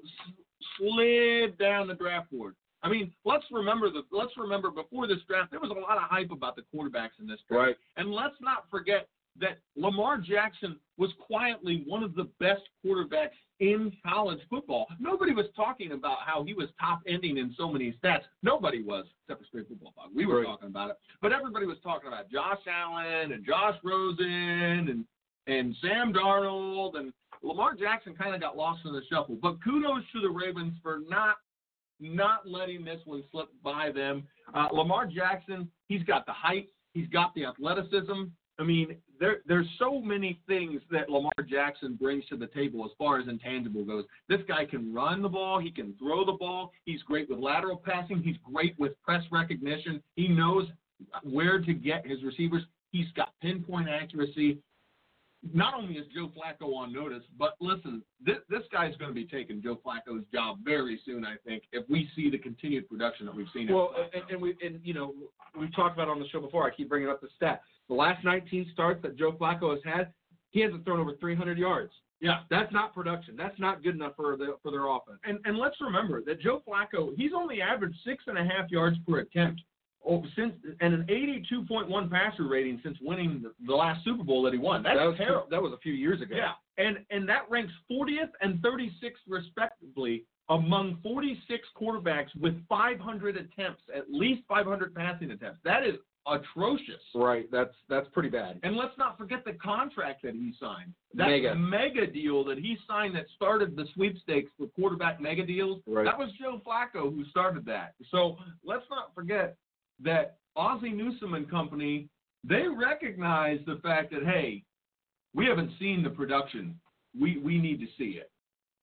B: slid down the draft board. I mean, let's remember before this draft, there was a lot of hype about the quarterbacks in this draft.
A: Right.
B: And let's not forget that Lamar Jackson was quietly one of the best quarterbacks in college football. Nobody was talking about how he was top-ending in so many stats. Nobody was, except for Straight Football Talk. We were talking about it. But everybody was talking about Josh Allen and Josh Rosen and Sam Darnold. And Lamar Jackson kind of got lost in the shuffle. But kudos to the Ravens for not letting this one slip by them. Lamar Jackson, he's got the height. He's got the athleticism. I mean, there's so many things that Lamar Jackson brings to the table as far as intangible goes. This guy can run the ball. He can throw the ball. He's great with lateral passing. He's great with press recognition. He knows where to get his receivers. He's got pinpoint accuracy. Not only is Joe Flacco on notice, but listen, this guy's going to be taking Joe Flacco's job very soon, I think, if we see the continued production that we've seen.
A: Well, we've talked about it on the show before. I keep bringing up the stat. The last 19 starts that Joe Flacco has had, he hasn't thrown over 300 yards.
B: Yeah,
A: that's not production. That's not good enough for their offense.
B: And let's remember that Joe Flacco, he's only averaged 6.5 yards per attempt and an 82.1 passer rating since winning the last Super Bowl that he won. That was terrible.
A: That was a few years ago.
B: Yeah, and that ranks 40th and 36th respectively among 46 quarterbacks with 500 attempts, at least 500 passing attempts. That is atrocious.
A: Right, that's pretty bad.
B: And let's not forget the contract that he signed. That mega deal that he signed that started the sweepstakes for quarterback mega deals.
A: Right.
B: That was Joe Flacco who started that. So let's not forget that Ozzie Newsome and company, they recognize the fact that, hey, we haven't seen the production. We need to see it.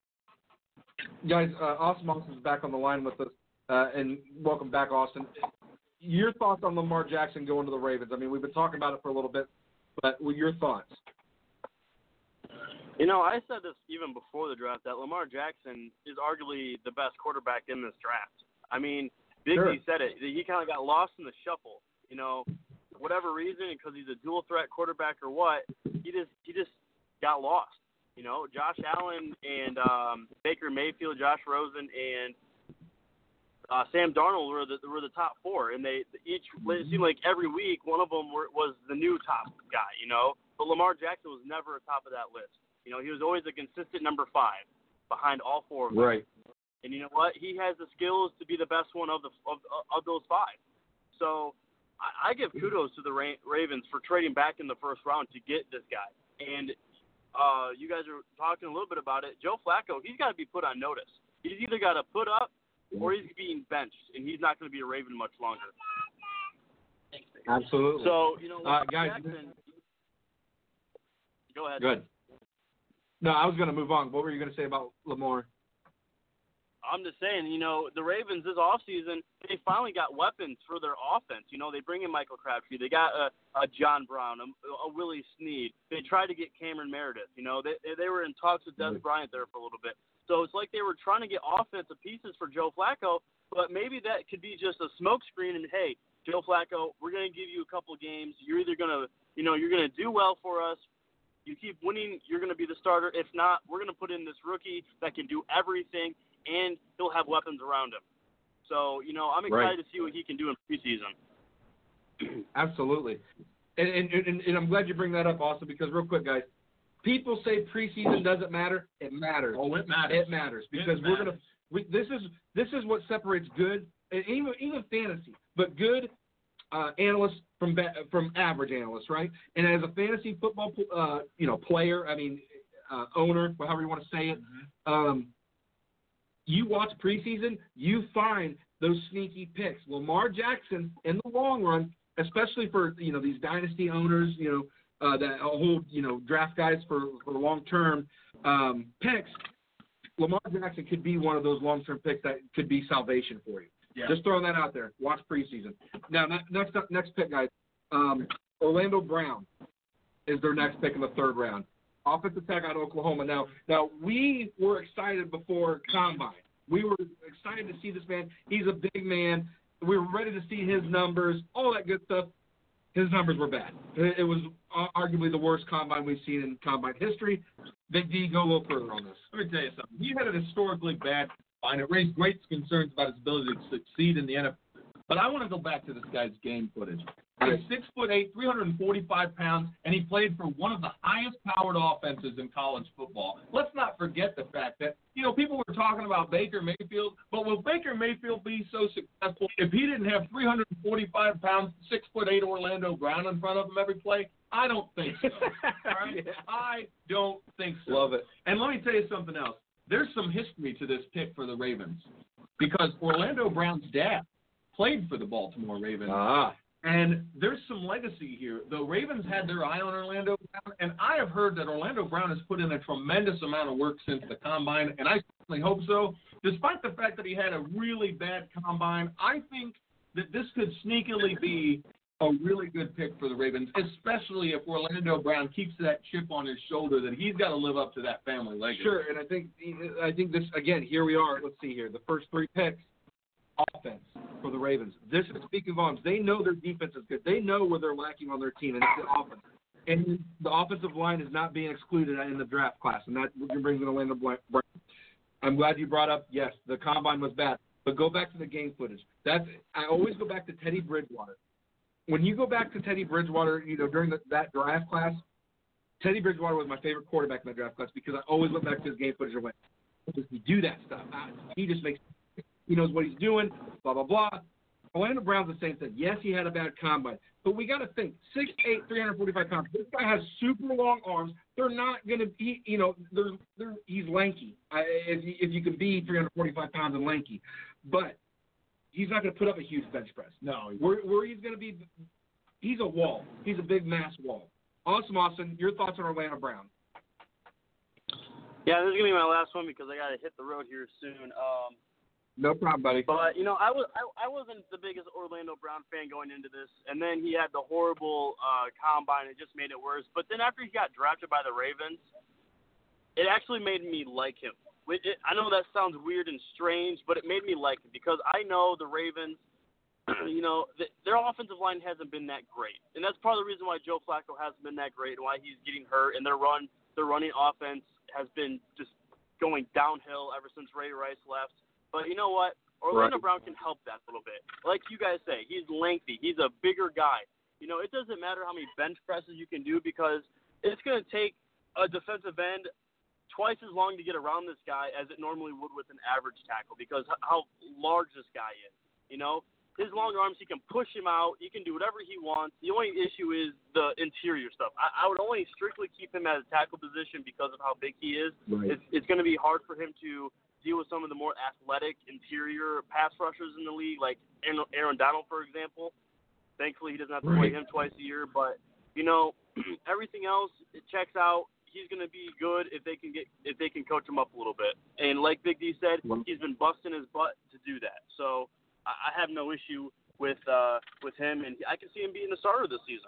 A: Guys, Austin Moss is back on the line with us, and welcome back, Austin. Your thoughts on Lamar Jackson going to the Ravens? I mean, we've been talking about it for a little bit, but your thoughts?
C: I said this even before the draft, that Lamar Jackson is arguably the best quarterback in this draft. I mean, Big D said it. He kind of got lost in the shuffle. Whatever reason, because he's a dual-threat quarterback or what, he just got lost. Josh Allen and Baker Mayfield, Josh Rosen, and Sam Darnold were the top four, and it seemed like every week one of them was the new top guy, But Lamar Jackson was never atop of that list. He was always a consistent number 5 behind all four of them.
A: Right.
C: And you know what? He has the skills to be the best one of those 5. So I give kudos to the Ravens for trading back in the first round to get this guy. And you guys are talking a little bit about it. Joe Flacco, he's got to be put on notice. He's either got to put up or he's being benched, and he's not going to be a Raven much longer.
A: Absolutely.
C: So,
A: guys,
C: Jackson, go ahead.
A: Good. No, I was going to move on. What were you going to say about Lamar?
C: I'm just saying, the Ravens this offseason, they finally got weapons for their offense. They bring in Michael Crabtree. They got a John Brown, a Willie Snead. They tried to get Cameron Meredith. They were in talks with Des Bryant there for a little bit. So it's like they were trying to get offensive pieces for Joe Flacco, but maybe that could be just a smokescreen. And, hey, Joe Flacco, we're going to give you a couple games. You're either going to, you're going to do well for us. You keep winning, you're going to be the starter. If not, we're going to put in this rookie that can do everything, and he'll have weapons around him. So, I'm excited to see what he can do in preseason.
A: Absolutely. And I'm glad you bring that up also because real quick, guys, people say preseason doesn't matter. It matters.
B: Oh, it matters.
A: It matters because this is what separates good, and even fantasy, but good analysts from average analysts, right? And as a fantasy football, player, owner, however you want to say it, you watch preseason, you find those sneaky picks. Lamar Jackson, in the long run, especially for these dynasty owners, that hold draft guys for long-term picks, Lamar Jackson could be one of those long-term picks that could be salvation for you.
B: Yeah.
A: Just throwing that out there. Watch preseason. Now, next pick, guys. Orlando Brown is their next pick in the 3rd round. Offensive tackle out of Oklahoma. Now we were excited before Combine. We were excited to see this man. He's a big man. We were ready to see his numbers, all that good stuff. His numbers were bad. It was arguably the worst Combine we've seen in Combine history. Big D, go a little further on this.
B: Let me tell you something. He had a historically bad Combine. It raised great concerns about his ability to succeed in the NFL. But I want to go back to this guy's game footage. He's 6'8", 345 pounds, and he played for one of the highest-powered offenses in college football. Let's not forget the fact that, people were talking about Baker Mayfield, but will Baker Mayfield be so successful if he didn't have 345 pounds, 6'8" Orlando Brown in front of him every play? I don't think so. All right? Yeah. I don't think so.
A: Love it.
B: And let me tell you something else. There's some history to this pick for the Ravens because Orlando Brown's dad played for the Baltimore Ravens. And there's some legacy here. The Ravens had their eye on Orlando Brown, and I have heard that Orlando Brown has put in a tremendous amount of work since the Combine, and I certainly hope so. Despite the fact that he had a really bad Combine, I think that this could sneakily be a really good pick for the Ravens, especially if Orlando Brown keeps that chip on his shoulder that he's got to live up to that family legacy.
A: Sure, and I think this, again, here we are. Let's see here. The first 3 picks. Offense for the Ravens. This is speaking volumes. They know their defense is good. They know where they're lacking on their team, and it's the offense. And the offensive line is not being excluded in the draft class, and that brings in Orlando Brown. I'm glad you brought up, yes, the Combine was bad, but go back to the game footage. I always go back to Teddy Bridgewater. When you go back to Teddy Bridgewater, during that draft class, Teddy Bridgewater was my favorite quarterback in that draft class because I always went back to his game footage and went, does he do that stuff? He just makes – he knows what he's doing, blah, blah, blah. Orlando Brown's the same thing. Yes, he had a bad Combine, but we got to think, 6'8", 345 pounds. This guy has super long arms. They're not going to be, he's lanky. If you can be 345 pounds and lanky. But he's not going to put up a huge bench press.
B: No.
A: Where he's going to be, he's a wall. He's a big mass wall. Awesome, Austin. Your thoughts on Orlando Brown?
C: Yeah, this is going to be my last one because I got to hit the road here soon.
A: No problem, buddy.
C: But I wasn't the biggest Orlando Brown fan going into this, and then he had the horrible Combine. It just made it worse. But then after he got drafted by the Ravens, it actually made me like him. I know that sounds weird and strange, but it made me like him because I know the Ravens. Their offensive line hasn't been that great, and that's part of the reason why Joe Flacco hasn't been that great and why he's getting hurt. And their running offense has been just going downhill ever since Ray Rice left. But you know what? Orlando Brown can help that a little bit. Like you guys say, he's lengthy. He's a bigger guy. It doesn't matter how many bench presses you can do because it's going to take a defensive end twice as long to get around this guy as it normally would with an average tackle because how large this guy is. You know, his long arms, he can push him out. He can do whatever he wants. The only issue is the interior stuff. I would only strictly keep him at a tackle position because of how big he is.
A: Right.
C: It's going to be hard for him to deal with some of the more athletic interior pass rushers in the league, like Aaron Donald, for example. Thankfully, he doesn't have to play him twice a year. But, you know, everything else, it checks out. He's going to be good if they can coach him up a little bit. And like Big D said, he's been busting his butt to do that. So I have no issue with him, and I can see him being the starter this season.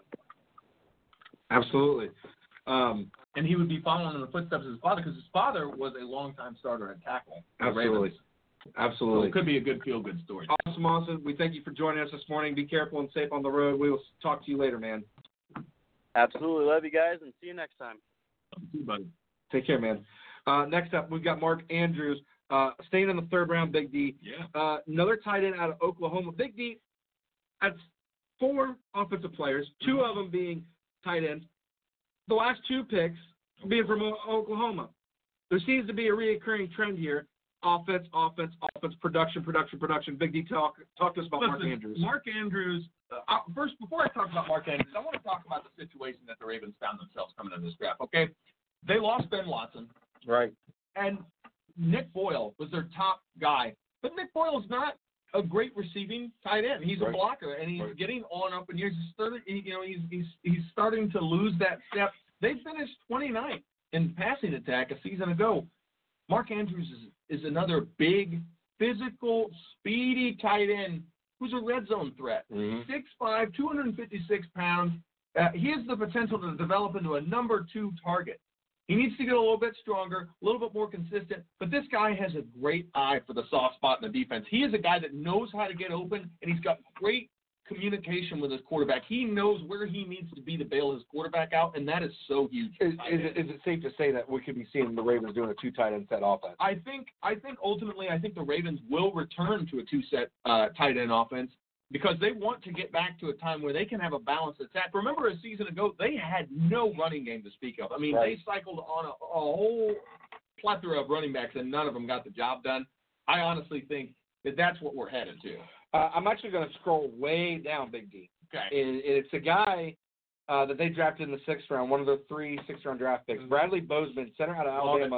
A: Absolutely.
B: And he would be following in the footsteps of his father because his father was a longtime starter at tackle.
A: Absolutely. Absolutely.
B: So it could be a good feel-good story.
A: Awesome, Austin. We thank you for joining us this morning. Be careful and safe on the road. We will talk to you later, man.
C: Absolutely. Love you guys, and see you next time.
B: See you, buddy.
A: Take care, man. Next up, we've got Mark Andrews. Staying in the third round, Big D.
B: Yeah.
A: Another tight end out of Oklahoma. Big D has 4 offensive players, 2 of them being tight ends. The last 2 picks being from Oklahoma. There seems to be a recurring trend here. Offense, production. Big D, talk to us about Mark Andrews.
B: Mark Andrews, first, before I talk about Mark Andrews, I want to talk about the situation that the Ravens found themselves coming into this draft, okay? They lost Ben Watson.
A: Right.
B: And Nick Boyle was their top guy. But Nick Boyle's not a great receiving tight end. He's a blocker, and he's getting on up in years. He's starting to lose that step. They finished 29th in passing attack a season ago. Mark Andrews is another big, physical, speedy tight end who's a red zone threat. 6'5", 256 pounds. He has the potential to develop into a number 2 target. He needs to get a little bit stronger, a little bit more consistent, but this guy has a great eye for the soft spot in the defense. He is a guy that knows how to get open, and he's got great communication with his quarterback. He knows where he needs to be to bail his quarterback out, and that is so huge.
A: Is it safe to say that we could be seeing the Ravens doing a 2 tight end set offense?
B: I think ultimately the Ravens will return to a 2-set tight end offense because they want to get back to a time where they can have a balanced attack. Remember a season ago, they had no running game to speak of. I mean, They cycled on a whole plethora of running backs, and none of them got the job done. I honestly think that that's what we're headed to.
A: I'm actually going to scroll way down, Big D.
B: Okay.
A: And it's a guy that they drafted in the 6th round, one of their 3 6th-round draft picks. Bradley Bozeman, center out of Alabama.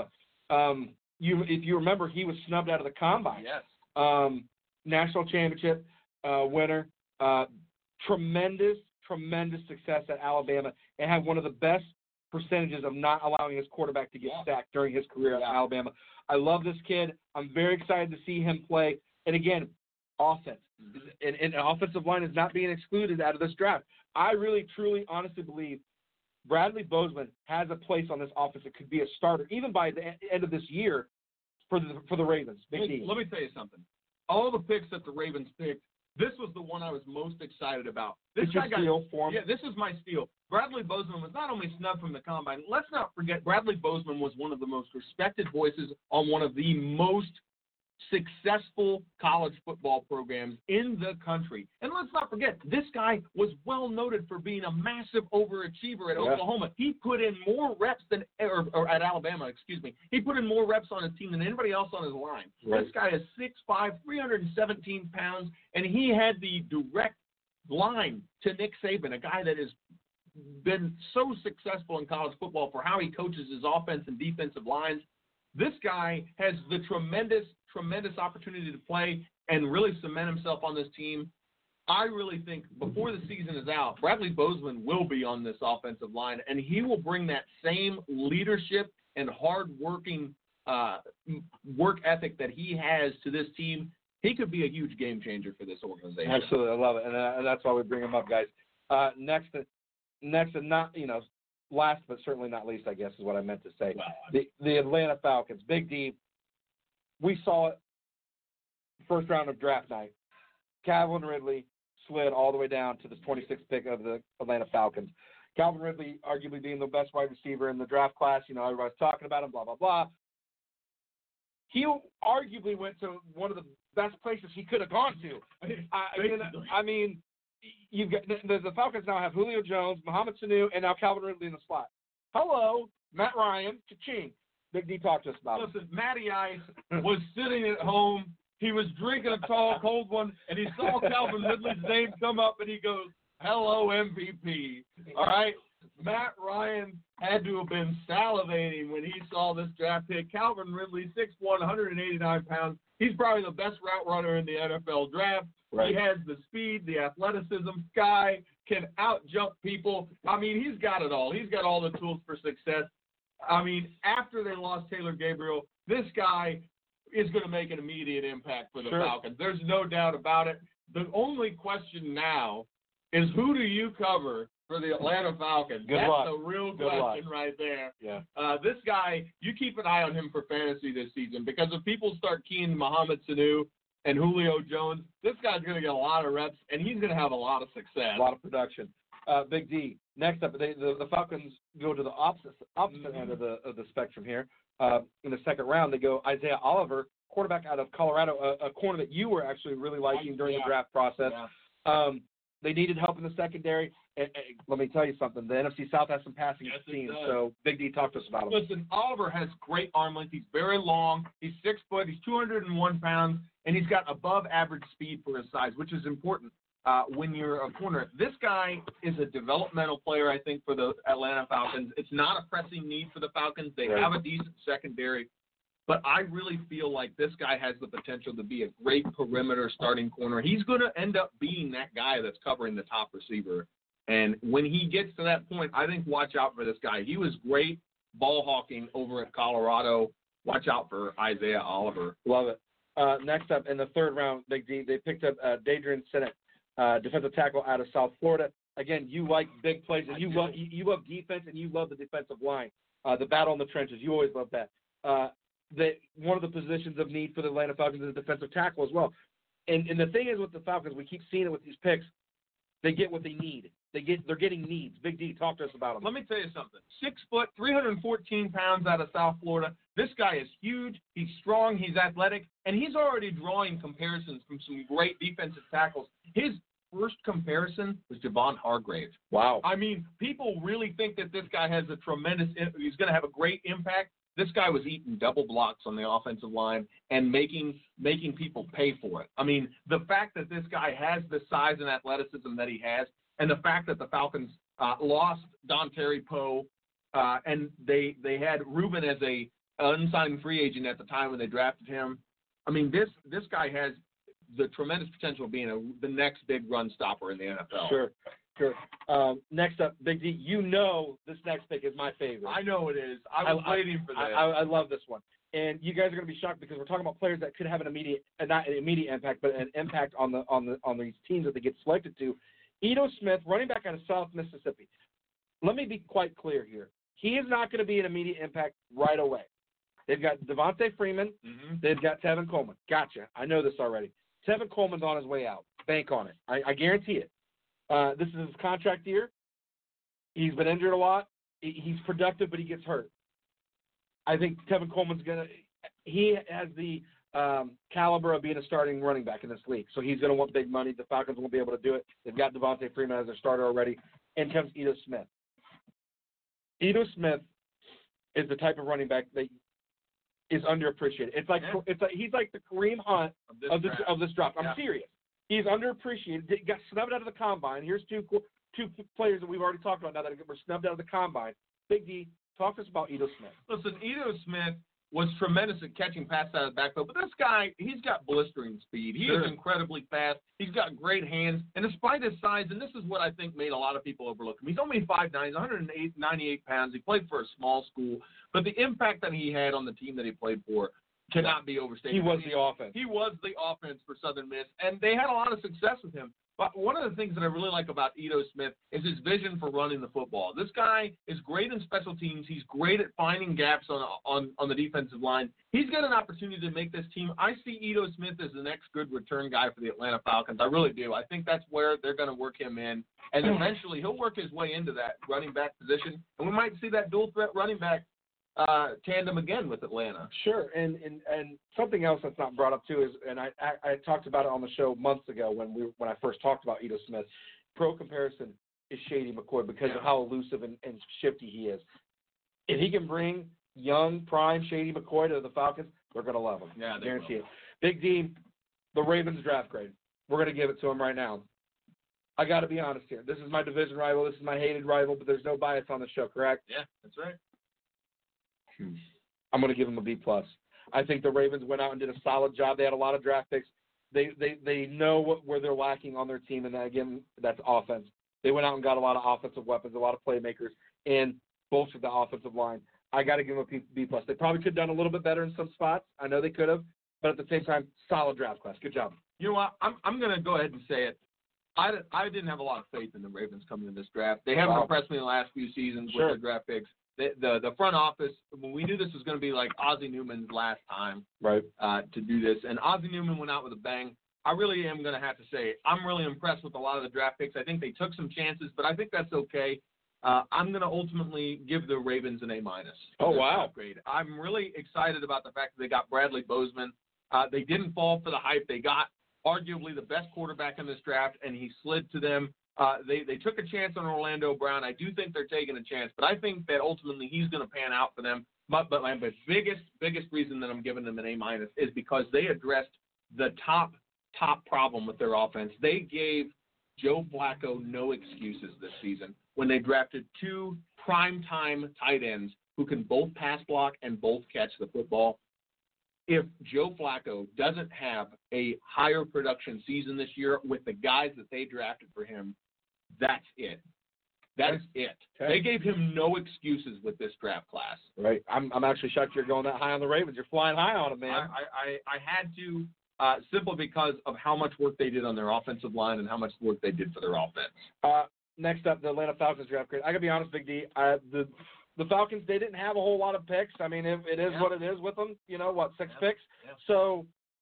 A: If you remember, he was snubbed out of the combine.
B: Yes.
A: National championship winner. Tremendous success at Alabama, and had one of the best percentages of not allowing his quarterback to get sacked during his career at Alabama. I love this kid. I'm very excited to see him play. And again, offense. And offensive line is not being excluded out of this draft. I really, truly, honestly believe Bradley Bozeman has a place on this offense that could be a starter, even by the end of this year for the Ravens.
B: Let me tell you something. All the picks that the Ravens picked, this was the one I was most excited about. This guy got
A: steal for him?
B: Yeah, this is my steal. Bradley Bozeman was not only snubbed from the combine. Let's not forget Bradley Bozeman was one of the most respected voices on one of the most successful college football programs in the country. And let's not forget, this guy was well noted for being a massive overachiever at Oklahoma. He put in more reps or at Alabama, He put in more reps on his team than anybody else on his line. Right. This guy is 6'5", 317 pounds, and he had the direct line to Nick Saban, a guy that has been so successful in college football for how he coaches his offense and defensive lines. This guy has the tremendous opportunity to play and really cement himself on this team. I really think before the season is out, Bradley Bozeman will be on this offensive line, and he will bring that same leadership and hard-working work ethic that he has to this team. He could be a huge game changer for this organization.
A: Absolutely, I love it, and that's why we bring him up, guys. Next, and not last but certainly not least, I guess is what I meant to say. Wow. The Atlanta Falcons, Big D. We saw it first round of draft night. Calvin Ridley slid all the way down to the 26th pick of the Atlanta Falcons. Calvin Ridley arguably being the best wide receiver in the draft class. Everybody's talking about him, blah, blah, blah. He arguably went to one of the best places he could have gone to. I mean, you've got the Falcons now have Julio Jones, Mohamed Sanu, and now Calvin Ridley in the slot. Hello, Matt Ryan, cha-ching. Big D, talk to us about it.
B: Listen, Matty Ice was sitting at home. He was drinking a tall, cold one, and he saw Calvin Ridley's name come up, and he goes, "Hello, MVP." All right? Matt Ryan had to have been salivating when he saw this draft pick. Calvin Ridley, 6'1", 189 pounds. He's probably the best route runner in the NFL draft.
A: Right.
B: He has the speed, the athleticism. Guy can out-jump people. I mean, he's got it all. He's got all the tools for success. I mean, after they lost Taylor Gabriel, this guy is going to make an immediate impact for the Falcons. There's no doubt about it. The only question now is, who do you cover for the Atlanta Falcons? That's the real question right there.
A: Yeah.
B: This guy, you keep an eye on him for fantasy this season, because if people start keying Mohamed Sanu and Julio Jones, this guy's going to get a lot of reps, and he's going to have a lot of success.
A: A lot of production. Big D, next up, the Falcons go to the opposite end of the spectrum here. In the second round, they go Isaiah Oliver, quarterback out of Colorado, a corner that you were actually really liking during the draft process.
B: Yeah.
A: They needed help in the secondary. And let me tell you something. The NFC South has some passing teams. So, Big D, talk to us about him.
B: Listen, Oliver has great arm length. He's very long. He's 6 foot. He's 201 pounds. And he's got above average speed for his size, which is important when you're a corner. This guy is a developmental player, I think, for the Atlanta Falcons. It's not a pressing need for the Falcons. They have a decent secondary. But I really feel like this guy has the potential to be a great perimeter starting corner. He's going to end up being that guy that's covering the top receiver. And when he gets to that point, I think watch out for this guy. He was great ball hawking over at Colorado. Watch out for Isaiah Oliver.
A: Love it. Next up, in the third round, Big D, they picked up Dadrian Sennett, defensive tackle out of South Florida. Again, you like big plays, and you love defense, and you love the defensive line. The battle in the trenches, you always love that. One of the positions of need for the Atlanta Falcons is defensive tackle as well. And the thing is with the Falcons, we keep seeing it with these picks, they get what they need. They're getting needs. Big D, talk to us about them.
B: Let me tell you something. 6 foot, 314 pounds out of South Florida. This guy is huge. He's strong. He's athletic. And he's already drawing comparisons from some great defensive tackles. His first comparison was Javon Hargrave.
A: Wow.
B: I mean, people really think that this guy has a tremendous – he's going to have a great impact. This guy was eating double blocks on the offensive line and making people pay for it. I mean, the fact that this guy has the size and athleticism that he has, and the fact that the Falcons lost Dontari Poe, and they had Reuben as a unsigned free agent at the time when they drafted him. I mean, this guy has the tremendous potential of being the next big run stopper in the NFL.
A: Sure. Next up, Big D, you know this next pick is my favorite.
B: I know it is. I was waiting for this.
A: I love this one. And you guys are going to be shocked because we're talking about players that could have an not an immediate impact, but an impact on these teams that they get selected to. Ito Smith, running back out of South Mississippi. Let me be quite clear here. He is not going to be an immediate impact right away. They've got Devontae Freeman. Mm-hmm. They've got Tevin Coleman. Gotcha. I know this already. Tevin Coleman's on his way out. Bank on it. I guarantee it. This is his contract year. He's been injured a lot. He's productive, but he gets hurt. I think Tevin Coleman's he has the caliber of being a starting running back in this league. So he's going to want big money. The Falcons won't be able to do it. They've got Devontae Freeman as their starter already. And comes Ito Smith. Ito Smith is the type of running back that is underappreciated. He's like the Kareem Hunt of this draft. I'm serious. He's underappreciated. He got snubbed out of the combine. Here's two players that we've already talked about now that were snubbed out of the combine. Big D, talk to us about Ito Smith.
B: Listen, Ito Smith was tremendous at catching passes out of the backfield, but this guy, he's got blistering speed. He is incredibly fast. He's got great hands, and despite his size, and this is what I think made a lot of people overlook him, he's only 5'9", 198 pounds. He played for a small school, but the impact that he had on the team that he played for cannot be overstated.
A: He was the offense.
B: He was the offense for Southern Miss, and they had a lot of success with him. But one of the things that I really like about Ito Smith is his vision for running the football. This guy is great in special teams. He's great at finding gaps on the defensive line. He's got an opportunity to make this team. I see Ito Smith as the next good return guy for the Atlanta Falcons. I really do. I think that's where they're going to work him in. And eventually he'll work his way into that running back position. And we might see that dual threat running back tandem again with Atlanta.
A: Sure, and something else that's not brought up too is, and I talked about it on the show months ago when I first talked about Ito Smith. Pro comparison is Shady McCoy because of how elusive and shifty he is. If he can bring young, prime Shady McCoy to the Falcons, they're going to love him.
B: Yeah,
A: guarantee it. Big D, the Ravens draft grade. We're going to give it to him right now. I got to be honest here. This is my division rival. This is my hated rival, but there's no bias on the show, correct?
B: Yeah, that's right.
A: I'm going to give him a B+. I think the Ravens went out and did a solid job. They had a lot of draft picks. They know where they're lacking on their team, and again, that's offense. They went out and got a lot of offensive weapons, a lot of playmakers, and bolstered the offensive line. I got to give them a B+. They probably could have done a little bit better in some spots. I know they could have, but at the same time, solid draft class. Good job.
B: You know what? I'm going to go ahead and say it. I didn't have a lot of faith in the Ravens coming in this draft. They haven't impressed me in the last few seasons with their draft picks. The front office, when we knew this was going to be like Ozzie Newman's last time to do this, and Ozzie Newman went out with a bang. I really am going to have to say I'm really impressed with a lot of the draft picks. I think they took some chances, but I think that's okay. I'm going to ultimately give the Ravens an A-.
A: Oh, wow.
B: Grade. I'm really excited about the fact that they got Bradley Bozeman. They didn't fall for the hype. They got arguably the best quarterback in this draft, and he slid to them. They took a chance on Orlando Brown. I do think they're taking a chance, but I think that ultimately he's going to pan out for them. But my biggest reason that I'm giving them an A- is because they addressed the top problem with their offense. They gave Joe Flacco no excuses this season when they drafted two primetime tight ends who can both pass block and both catch the football. If Joe Flacco doesn't have a higher production season this year with the guys that they drafted for him, that's it. That's it. Okay. They gave him no excuses with this draft class.
A: Right. I'm actually shocked you're going that high on the Ravens. You're flying high on them, man.
B: I had to, simply because of how much work they did on their offensive line and how much work they did for their offense.
A: Next up, the Atlanta Falcons draft grade. I got to be honest, Big D. The Falcons, they didn't have a whole lot of picks. I mean, it is what it is with them. You know, six picks? Yeah. So,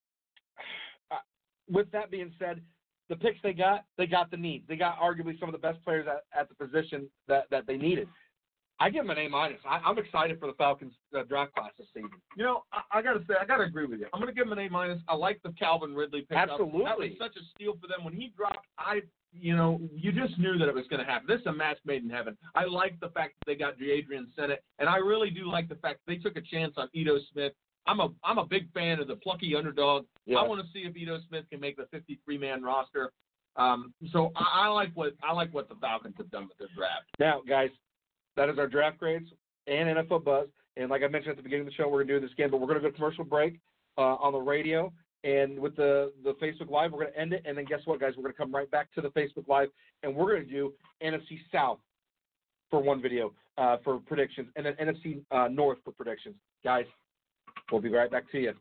A: with that being said, the picks they got the needs. They got arguably some of the best players at the position that they needed. I give them an A-. I'm excited for the Falcons draft class this season.
B: You know, I got to say, I got to agree with you. I'm going to give them an A-. I like the Calvin Ridley pickup.
A: Absolutely.
B: That was such a steal for them. When he dropped, you just knew that it was going to happen. This is a match made in heaven. I like the fact that they got Adrian Sennett, and I really do like the fact that they took a chance on Ito Smith. I'm a big fan of the plucky underdog. Yeah. I want to see if Ito Smith can make the 53-man roster. So I like what the Falcons have done with their draft.
A: Now, guys, that is our draft grades and NFL Buzz. And like I mentioned at the beginning of the show, we're going to do this again, but we're going to go to commercial break on the radio. And with the Facebook Live, we're going to end it. And then guess what, guys? We're going to come right back to the Facebook Live, and we're going to do NFC South for one video for predictions, and then NFC North for predictions. Guys, we'll be right back to you.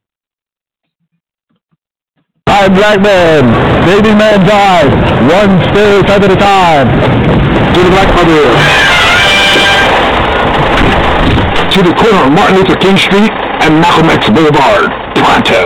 D: I'm Black Man, baby man's eyes, one stereotype at a time. To the Black Mother. To the corner of Martin Luther King Street and Malcolm X Boulevard. Pronto.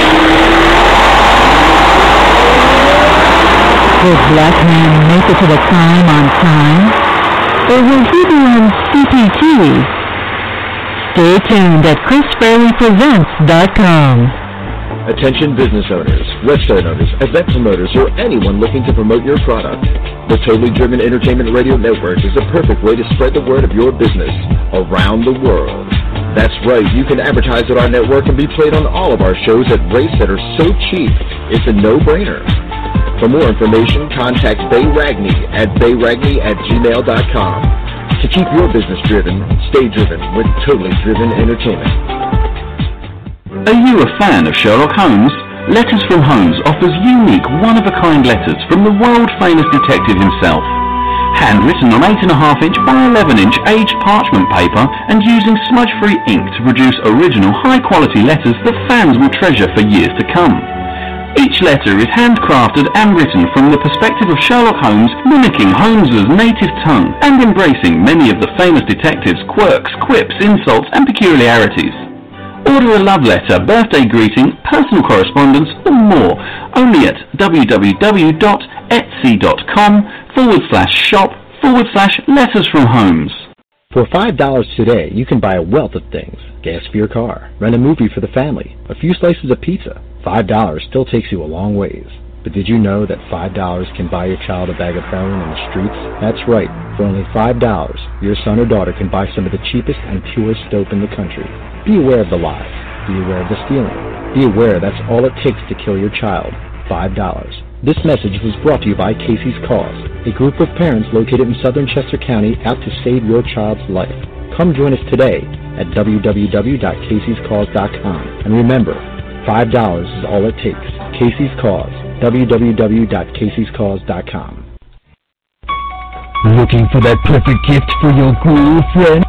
E: Will Black Man make it to the climb on time? Or will he be on CPT? Stay tuned at ChrisFraleyPresents.com.
F: Attention business owners, website owners, event promoters, or anyone looking to promote your product. The Totally Driven Entertainment Radio Network is the perfect way to spread the word of your business around the world. That's right, you can advertise at our network and be played on all of our shows at rates that are so cheap, it's a no-brainer. For more information, contact Bay Ragney at bayragney@gmail.com. To keep your business driven, stay driven with Totally Driven Entertainment.
G: Are you a fan of Sherlock Holmes? Letters from Holmes offers unique, one-of-a-kind letters from the world-famous detective himself. Handwritten on 8.5-inch by 11-inch aged parchment paper and using smudge-free ink to produce original, high-quality letters that fans will treasure for years to come. Each letter is handcrafted and written from the perspective of Sherlock Holmes, mimicking Holmes's native tongue and embracing many of the famous detective's quirks, quips, insults, and peculiarities. Order a love letter, birthday greeting, personal correspondence, or more only at www.etsy.com/shop/letters from Holmes.
H: For $5 today, you can buy a wealth of things. Gas for your car, rent a movie for the family, a few slices of pizza. $5 still takes you a long ways. But did you know that $5 can buy your child a bag of heroin in the streets? That's right. For only $5, your son or daughter can buy some of the cheapest and purest dope in the country. Be aware of the lies. Be aware of the stealing. Be aware that's all it takes to kill your child. $5. This message was brought to you by Casey's Cause, a group of parents located in southern Chester County out to save your child's life. Come join us today at www.caseyscause.com. And remember, $5 is all it takes. Casey's Cause, www.caseyscause.com.
D: Looking for that perfect gift for your girlfriend?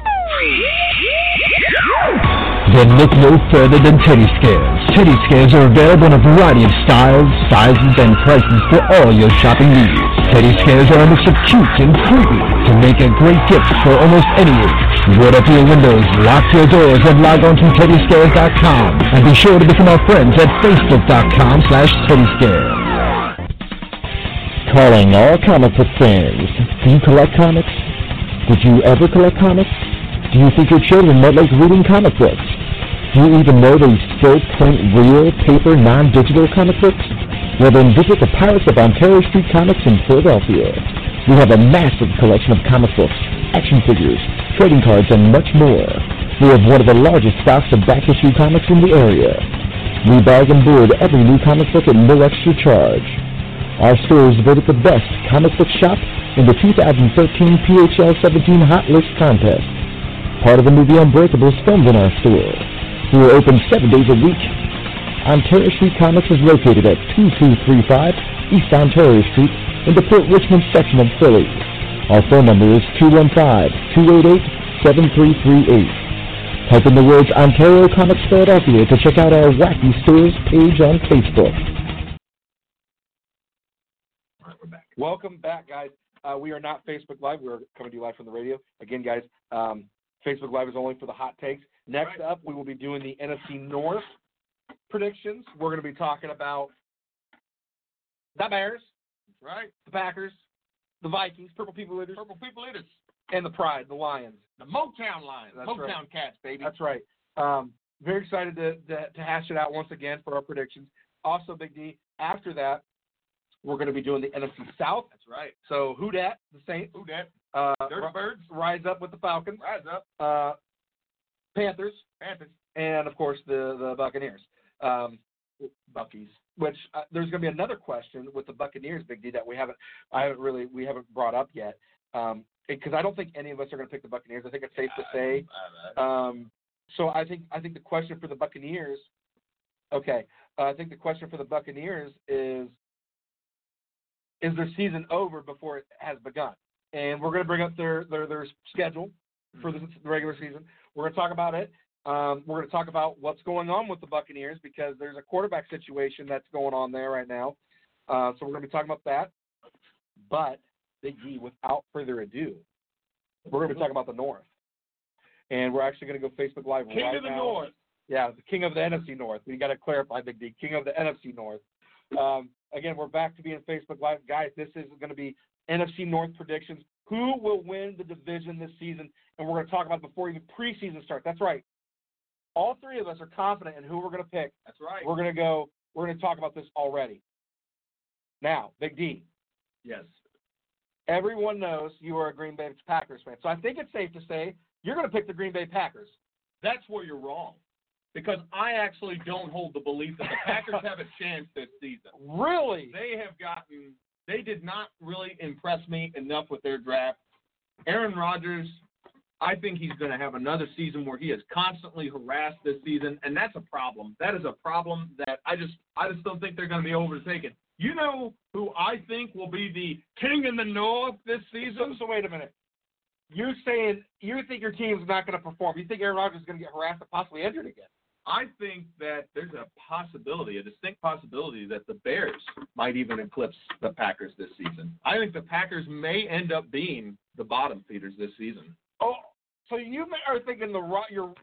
D: Then look no further than Teddy Scares. Teddy Scares are available in a variety of styles, sizes, and prices for all your shopping needs. Teddy Scares are a mix of cute and creepy to make a great gift for almost any age. Board up your windows, lock your doors, and log on to TeddyScares.com. And be sure to become our friends at Facebook.com/TeddyScares. Calling all comic book fans. Do you collect comics? Did you ever collect comics? Do you think your children might like reading comic books? Do you even know they still print real, paper, non-digital comic books? Well, then visit the Pirates of Ontario Street Comics in Philadelphia. We have a massive collection of comic books, action figures, trading cards, and much more. We have one of the largest stocks of back-issue comics in the area. We bag and board every new comic book at no extra charge. Our store is voted the best comic book shop in the 2013 PHL 17 Hot List contest. Part of the movie Unbreakable is filmed in our store. We are open 7 days a week. Ontario Street Comics is located at 2235 East Ontario Street in the Port Richmond section of Philly. Our phone number is 215-288-7338. Type in the words Ontario Comics Philadelphia to check out our Wacky Stores page on Facebook.
B: All right, we're back.
A: Welcome back, guys. We are not Facebook Live. We're coming to you live from the radio. Again, guys, Facebook Live is only for the hot takes. Next up, we will be doing the NFC North predictions. We're going to be talking about the Bears,
B: Right.
A: the Packers, the Vikings, Purple People Eaters, and the Pride, the Lions.
B: The Motown Lions.
A: That's
B: Motown
A: right.
B: Cats, baby.
A: That's right. Very excited to hash it out once again for our predictions. Also, Big D, after that, we're going to be doing the NFC South.
B: That's right.
A: So, who dat? The Saints.
B: Who dat?
A: Dirty
B: Birds.
A: Rise up with the Falcons.
B: Rise up.
A: Panthers. And, of course, the Buccaneers. Buckies. Which there's going to be another question with the Buccaneers, Big D, that we haven't brought up yet. Because I don't think any of us are going to pick the Buccaneers. I think it's safe to say. So I think the question for the Buccaneers. Okay. I think the question for the Buccaneers is their season over before it has begun? And we're going to bring up their schedule for the regular season. We're going to talk about it. We're going to talk about what's going on with the Buccaneers because there's a quarterback situation that's going on there right now. So we're going to be talking about that. But, Big G, without further ado, we're going to be talking about the North. And we're actually going to go Facebook Live right now.
B: King of the North.
A: Yeah, the king of the NFC North. We got to clarify, Big D. King of the NFC North. Again, we're back to being Facebook Live. Guys, this is going to be NFC North predictions. Who will win the division this season? And we're going to talk about it before even preseason starts. That's right. All three of us are confident in who we're going to pick.
B: That's right.
A: We're going to talk about this already. Now, Big D.
B: Yes.
A: Everyone knows you are a Green Bay Packers fan. So I think it's safe to say you're going to pick the Green Bay Packers.
B: That's where you're wrong. Because I actually don't hold the belief that the Packers have a chance this season.
A: Really?
B: They did not really impress me enough with their draft. Aaron Rodgers, I think he's going to have another season where he is constantly harassed this season, and that's a problem. That is a problem that I just don't think they're going to be overtaken. You know who I think will be the king in the North this season?
A: So wait a minute. You're saying you think your team's not going to perform. You think Aaron Rodgers is going to get harassed and possibly injured again?
B: I think that there's a distinct possibility that the Bears might even eclipse the Packers this season. I think the Packers may end up being the bottom feeders this season.
A: Oh, so you are thinking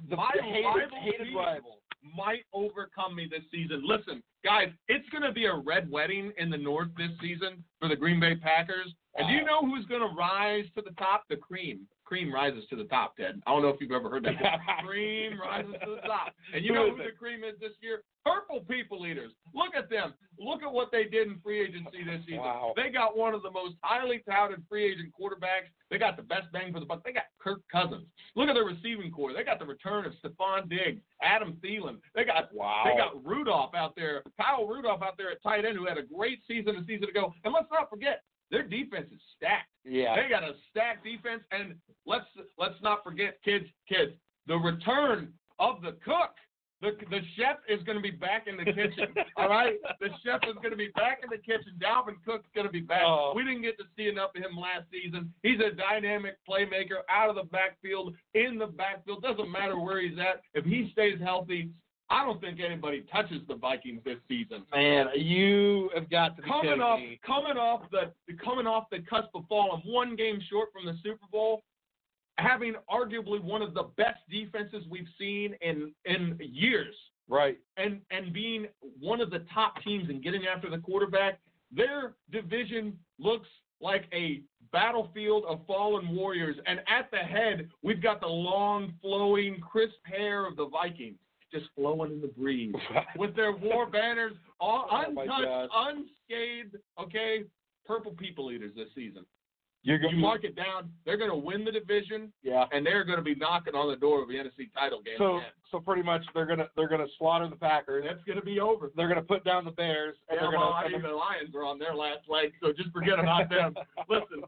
B: my
A: hated rival
B: might overcome me this season. Listen, guys, it's going to be a red wedding in the North this season for the Green Bay Packers. And do you know who's going to rise to the top? The cream. Cream rises to the top, Ted. I don't know if you've ever heard that. Cream rises to the top. And you know who the cream is this year? Purple People Eaters. Look at them. Look at what they did in free agency this season.
A: Wow.
B: They got one of the most highly touted free agent quarterbacks. They got the best bang for the buck. They got Kirk Cousins. Look at their receiving core. They got the return of Stephon Diggs, Adam Thielen. They got Rudolph out there, Kyle Rudolph out there at tight end who had a great season a season ago. And let's not forget, their defense is stacked.
A: Yeah.
B: They got a stacked defense, and let's not forget, kids, the return of the cook. The chef is going to be back in the kitchen, all right? The chef is going to be back in the kitchen. Dalvin Cook's going to be back. We didn't get to see enough of him last season. He's a dynamic playmaker out of the backfield, in the backfield. Doesn't matter where he's at. If he stays healthy, I don't think anybody touches the Vikings this season.
A: Man, you have got to be
B: coming off the cusp of falling, 1 game short from the Super Bowl, having arguably one of the best defenses we've seen in years.
A: Right.
B: And being one of the top teams in getting after the quarterback, their division looks like a battlefield of fallen warriors. And at the head, we've got the long, flowing, crisp hair of the Vikings just flowing in the breeze with their war banners all untouched, unscathed, okay? Purple People Eaters this season. You mark it down, they're going to win the division, and they're going to be knocking on the door of the NFC title game again.
A: So pretty much they're going to slaughter the Packers.
B: That's going to be over.
A: They're going to put down the Bears. And
B: the Lions are on their last leg, so just forget about them. Listen,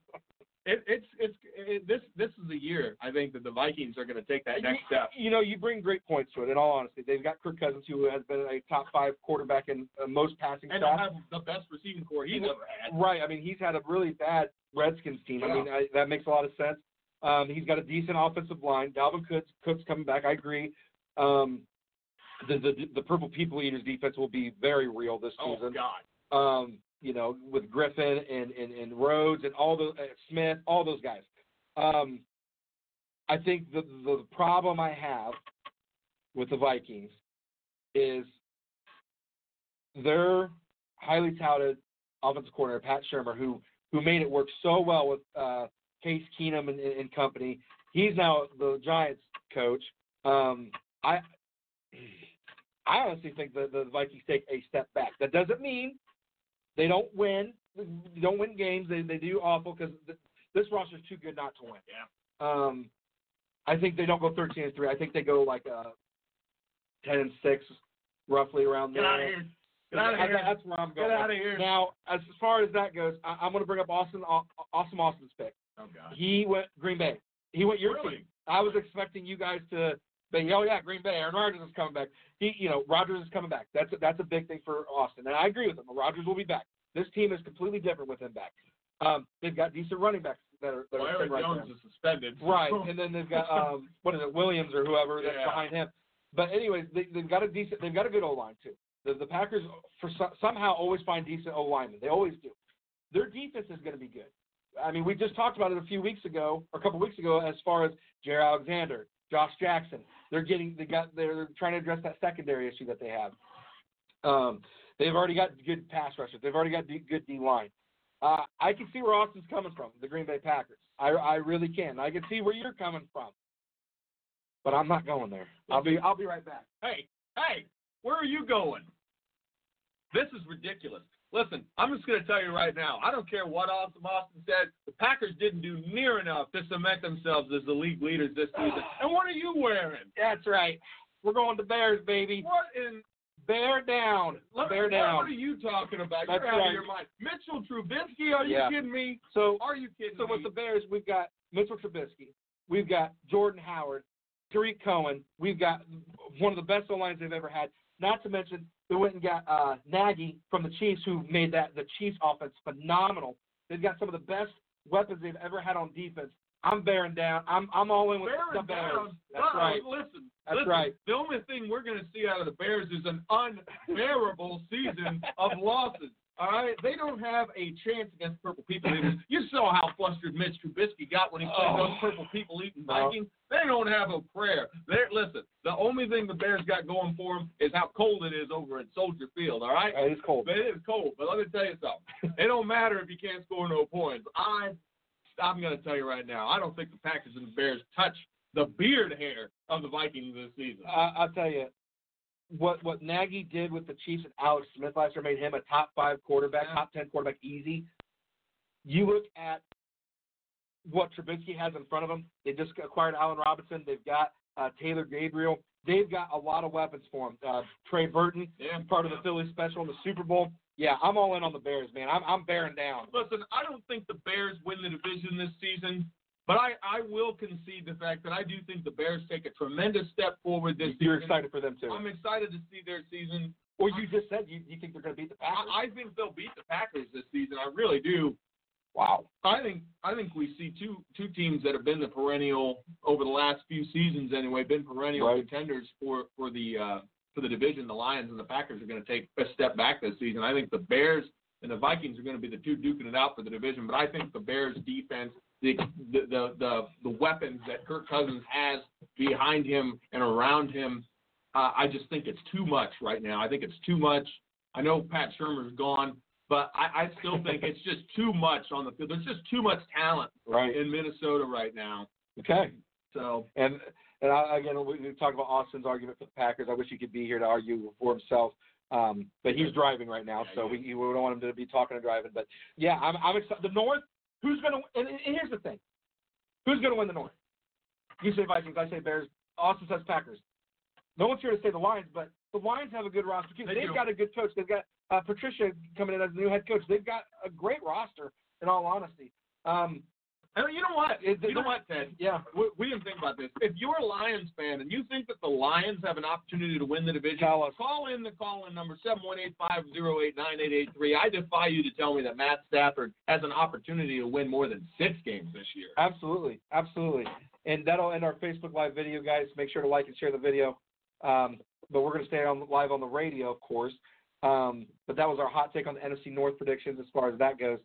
B: this is the year I think that the Vikings are going to take that next step.
A: You know, you bring great points to it. In all honesty, they've got Kirk Cousins, who has been a top 5 quarterback in most passing
B: and
A: stats.
B: have the best receiving core he's ever had.
A: Right. I mean, he's had a really bad Redskins team. I mean, that makes a lot of sense. He's got a decent offensive line. Dalvin Cook's coming back. I agree. The Purple People Eaters defense will be very real this season.
B: Oh God.
A: You know, with Griffin and Rhodes and all the Smith, all those guys. I think the problem I have with the Vikings is their highly touted offensive coordinator, Pat Shurmur, who made it work so well with Case Keenum and company. He's now the Giants coach. I honestly think the Vikings take a step back. That doesn't mean they don't win. They don't win games. They do awful because this roster is too good not to win.
B: Yeah.
A: I think they don't go 13-3. I think they go like 10-6, roughly around there.
B: Get out of here. Get out of here.
A: That's where I'm going.
B: Get out of here.
A: Now, as far as that goes, I'm going to bring up Austin's pick.
B: Oh God.
A: He went Green Bay. He went your
B: Really?
A: team. I was expecting you guys to say, oh yeah, Green Bay. Aaron Rodgers is coming back. Rodgers is coming back. That's a big thing for Austin, and I agree with him. Rodgers will be back. This team is completely different with him back. They've got decent running backs that are
B: Aaron
A: right
B: Jones
A: there.
B: is suspended.
A: Right, and then they've got Williams or whoever that's behind him. But anyways, they've got a good O-line too. The Packers somehow always find decent O-linemen. They always do. Their defense is going to be good. I mean, we just talked about it a couple weeks ago, as far as Jaire Alexander, Josh Jackson. They're trying to address that secondary issue that they have. They've already got good pass rushers. They've already got good D-line. I can see where Austin's coming from, the Green Bay Packers. I really can. I can see where you're coming from. But I'm not going there. I'll be right back.
B: Hey, where are you going? This is ridiculous. Listen, I'm just going to tell you right now, I don't care what Austin said, the Packers didn't do near enough to cement themselves as the league leaders this season. And what are you wearing?
A: That's right. We're going to Bears, baby.
B: What in...
A: Bear down. Bear down.
B: What are you talking about?
A: That's
B: You're out
A: right.
B: of your mind. Mitchell Trubisky, are you kidding me? Are you kidding me?
A: So with the Bears, we've got Mitchell Trubisky. We've got Jordan Howard, Tariq Cohen. We've got one of the best O-lines they've ever had. Not to mention, they went and got Nagy from the Chiefs, who made the Chiefs offense phenomenal. They've got some of the best weapons they've ever had on defense. I'm bearing down. I'm all in with the Bears. That's right.
B: Listen.
A: Right.
B: The only thing we're going to see out of the Bears is an unbearable season of losses. All right, they don't have a chance against Purple People Eaters. You saw how flustered Mitch Trubisky got when he played those Purple People Eating Vikings. They don't have a prayer. Listen, the only thing the Bears got going for them is how cold it is over at Soldier Field, all right?
A: It is cold.
B: But it is cold. But let me tell you something. It don't matter if you can't score no points. I'm going to tell you right now, I don't think the Packers and the Bears touch the beard hair of the Vikings this season.
A: I'll tell you. What Nagy did with the Chiefs and Alex Smith last year made him a top 5 quarterback, top 10 quarterback easy. You look at what Trubisky has in front of him. They just acquired Allen Robinson. They've got Taylor Gabriel. They've got a lot of weapons for him. Trey Burton, part of the Philly special in the Super Bowl. Yeah, I'm all in on the Bears, man. I'm bearing down.
B: Listen, I don't think the Bears win the division this season. But I will concede the fact that I do think the Bears take a tremendous step forward this season.
A: You're excited for them, too.
B: I'm excited to see their season.
A: Well, you just said you think they're going to beat the Packers.
B: I think they'll beat the Packers this season. I really do.
A: Wow.
B: I think we see two teams that have been the perennial, over the last few seasons anyway, been perennial contenders for the division. The Lions and the Packers are going to take a step back this season. I think the Bears and the Vikings are going to be the two duking it out for the division. But I think the Bears' defense, the weapons that Kirk Cousins has behind him and around him, I just think it's too much right now. I think it's too much. I know Pat Shurmur's gone, but I still think it's just too much on the field. There's just too much talent in Minnesota right now.
A: Okay.
B: So
A: and again, we talk about Austin's argument for the Packers. I wish he could be here to argue for himself. But he's driving right now, so we don't want him to be talking and driving. But yeah, I'm excited. The North. Who's going to – and here's the thing. Who's going to win the North? You say Vikings, I say Bears. Austin says Packers. No one's here to say the Lions, but the Lions have a good roster, too. They've got a good coach. They've got Patricia coming in as the new head coach. They've got a great roster, in all honesty.
B: And you know what? Ted?
A: Yeah.
B: We didn't think about this. If you're a Lions fan and you think that the Lions have an opportunity to win the division, call in the call-in number 718-508-9883. I defy you to tell me that Matt Stafford has an opportunity to win more than 6 games this year.
A: Absolutely. Absolutely. And that'll end our Facebook Live video, guys. Make sure to like and share the video. But we're going to stay live on the radio, of course. But that was our hot take on the NFC North predictions as far as that goes.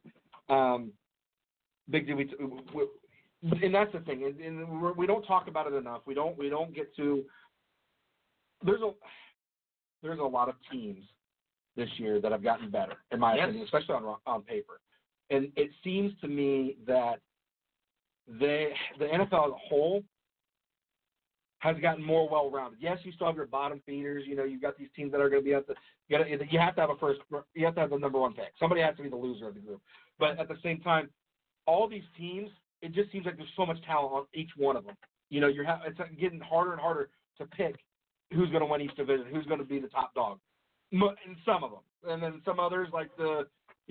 A: Big deal. And that's the thing. And we don't talk about it enough. We don't get to. There's a lot of teams this year that have gotten better, in my opinion, especially on paper. And it seems to me that the NFL as a whole has gotten more well-rounded. Yes, you still have your bottom feeders. You know, you've got these teams that are going to be at the. You have to have you have to have the number 1 pick. Somebody has to be the loser of the group. But at the same time, all these teams, it just seems like there's so much talent on each one of them. You know, it's getting harder and harder to pick who's going to win each division, who's going to be the top dog. In some of them, and then some others like the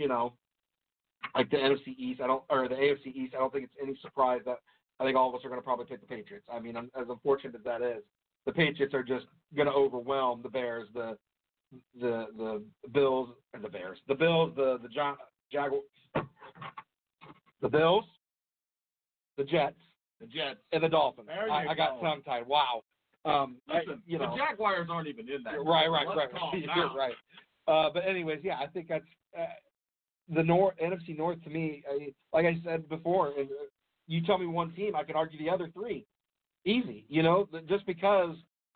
A: NFC East. The AFC East. I don't think it's any surprise that I think all of us are going to probably pick the Patriots. I mean, as unfortunate as that is, the Patriots are just going to overwhelm the Bears, the Bills, and the Bears. The Bills, the Jaguars. The Bills, the Jets, and the Dolphins. I got tongue-tied. Wow.
B: Listen, the Jaguars aren't even in that.
A: Right. You're right. But anyways, yeah, I think that's the NFC North to me. Like I said before, you tell me one team, I could argue the other 3. Easy, just because.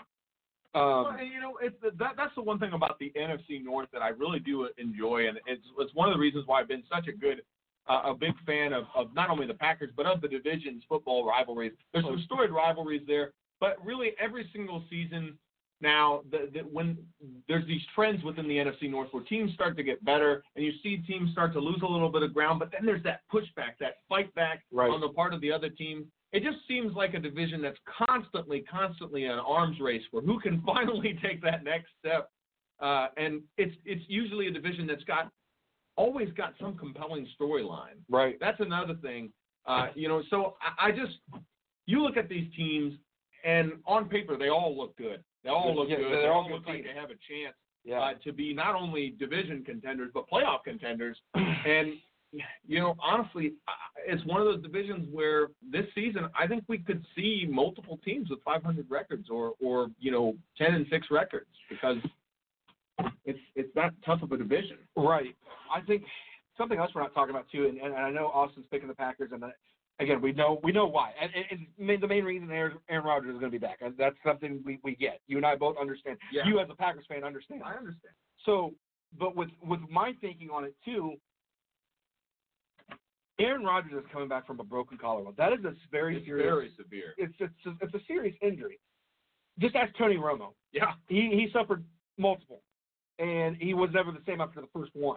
B: That's the one thing about the NFC North that I really do enjoy, and it's one of the reasons why I've been such a big fan of not only the Packers, but of the division's football rivalries. There's some storied rivalries there, but really every single season now, when there's these trends within the NFC North where teams start to get better and you see teams start to lose a little bit of ground, but then there's that pushback, that fight back on the part of the other team. It just seems like a division that's constantly an arms race for who can finally take that next step. And it's usually a division that's always got some compelling storyline.
A: Right.
B: That's another thing. So you look at these teams, and on paper, they all look good. They all look good. They all look like they have a chance to be not only division contenders, but playoff contenders. And, honestly, it's one of those divisions where this season, I think we could see multiple teams with 500 records or 10-6 records because it's that tough of a division.
A: Right. I think something else we're not talking about too, and I know Austin's picking the Packers, and again we know why. And the main reason Aaron Rodgers is going to be back. That's something we get. You and I both understand.
B: Yeah.
A: You as a Packers fan understand.
B: I understand.
A: So, but with my thinking on it too, Aaron Rodgers is coming back from a broken collarbone. That is a very
B: severe.
A: It's a serious injury. Just ask Tony Romo.
B: Yeah.
A: He suffered multiple, and he was never the same after the first one.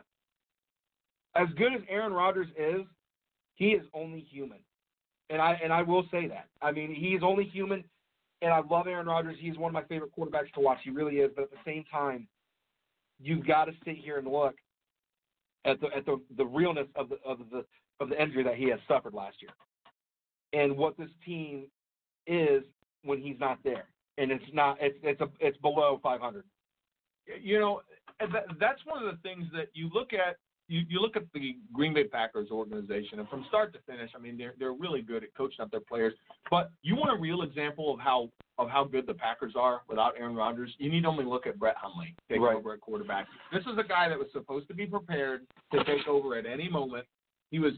A: As good as Aaron Rodgers is, he is only human, and I will say that. I mean, he is only human, and I love Aaron Rodgers. He's one of my favorite quarterbacks to watch. He really is. But at the same time, you've got to sit here and look at the realness of the injury that he has suffered last year, and what this team is when he's not there, and it's below 500.
B: You know, that's one of the things that you look at. You look at the Green Bay Packers organization, and from start to finish, I mean, they're really good at coaching up their players. But you want a real example of how good the Packers are without Aaron Rodgers? You need only look at Brett Hundley taking over at quarterback. This is a guy that was supposed to be prepared to take over at any moment. He was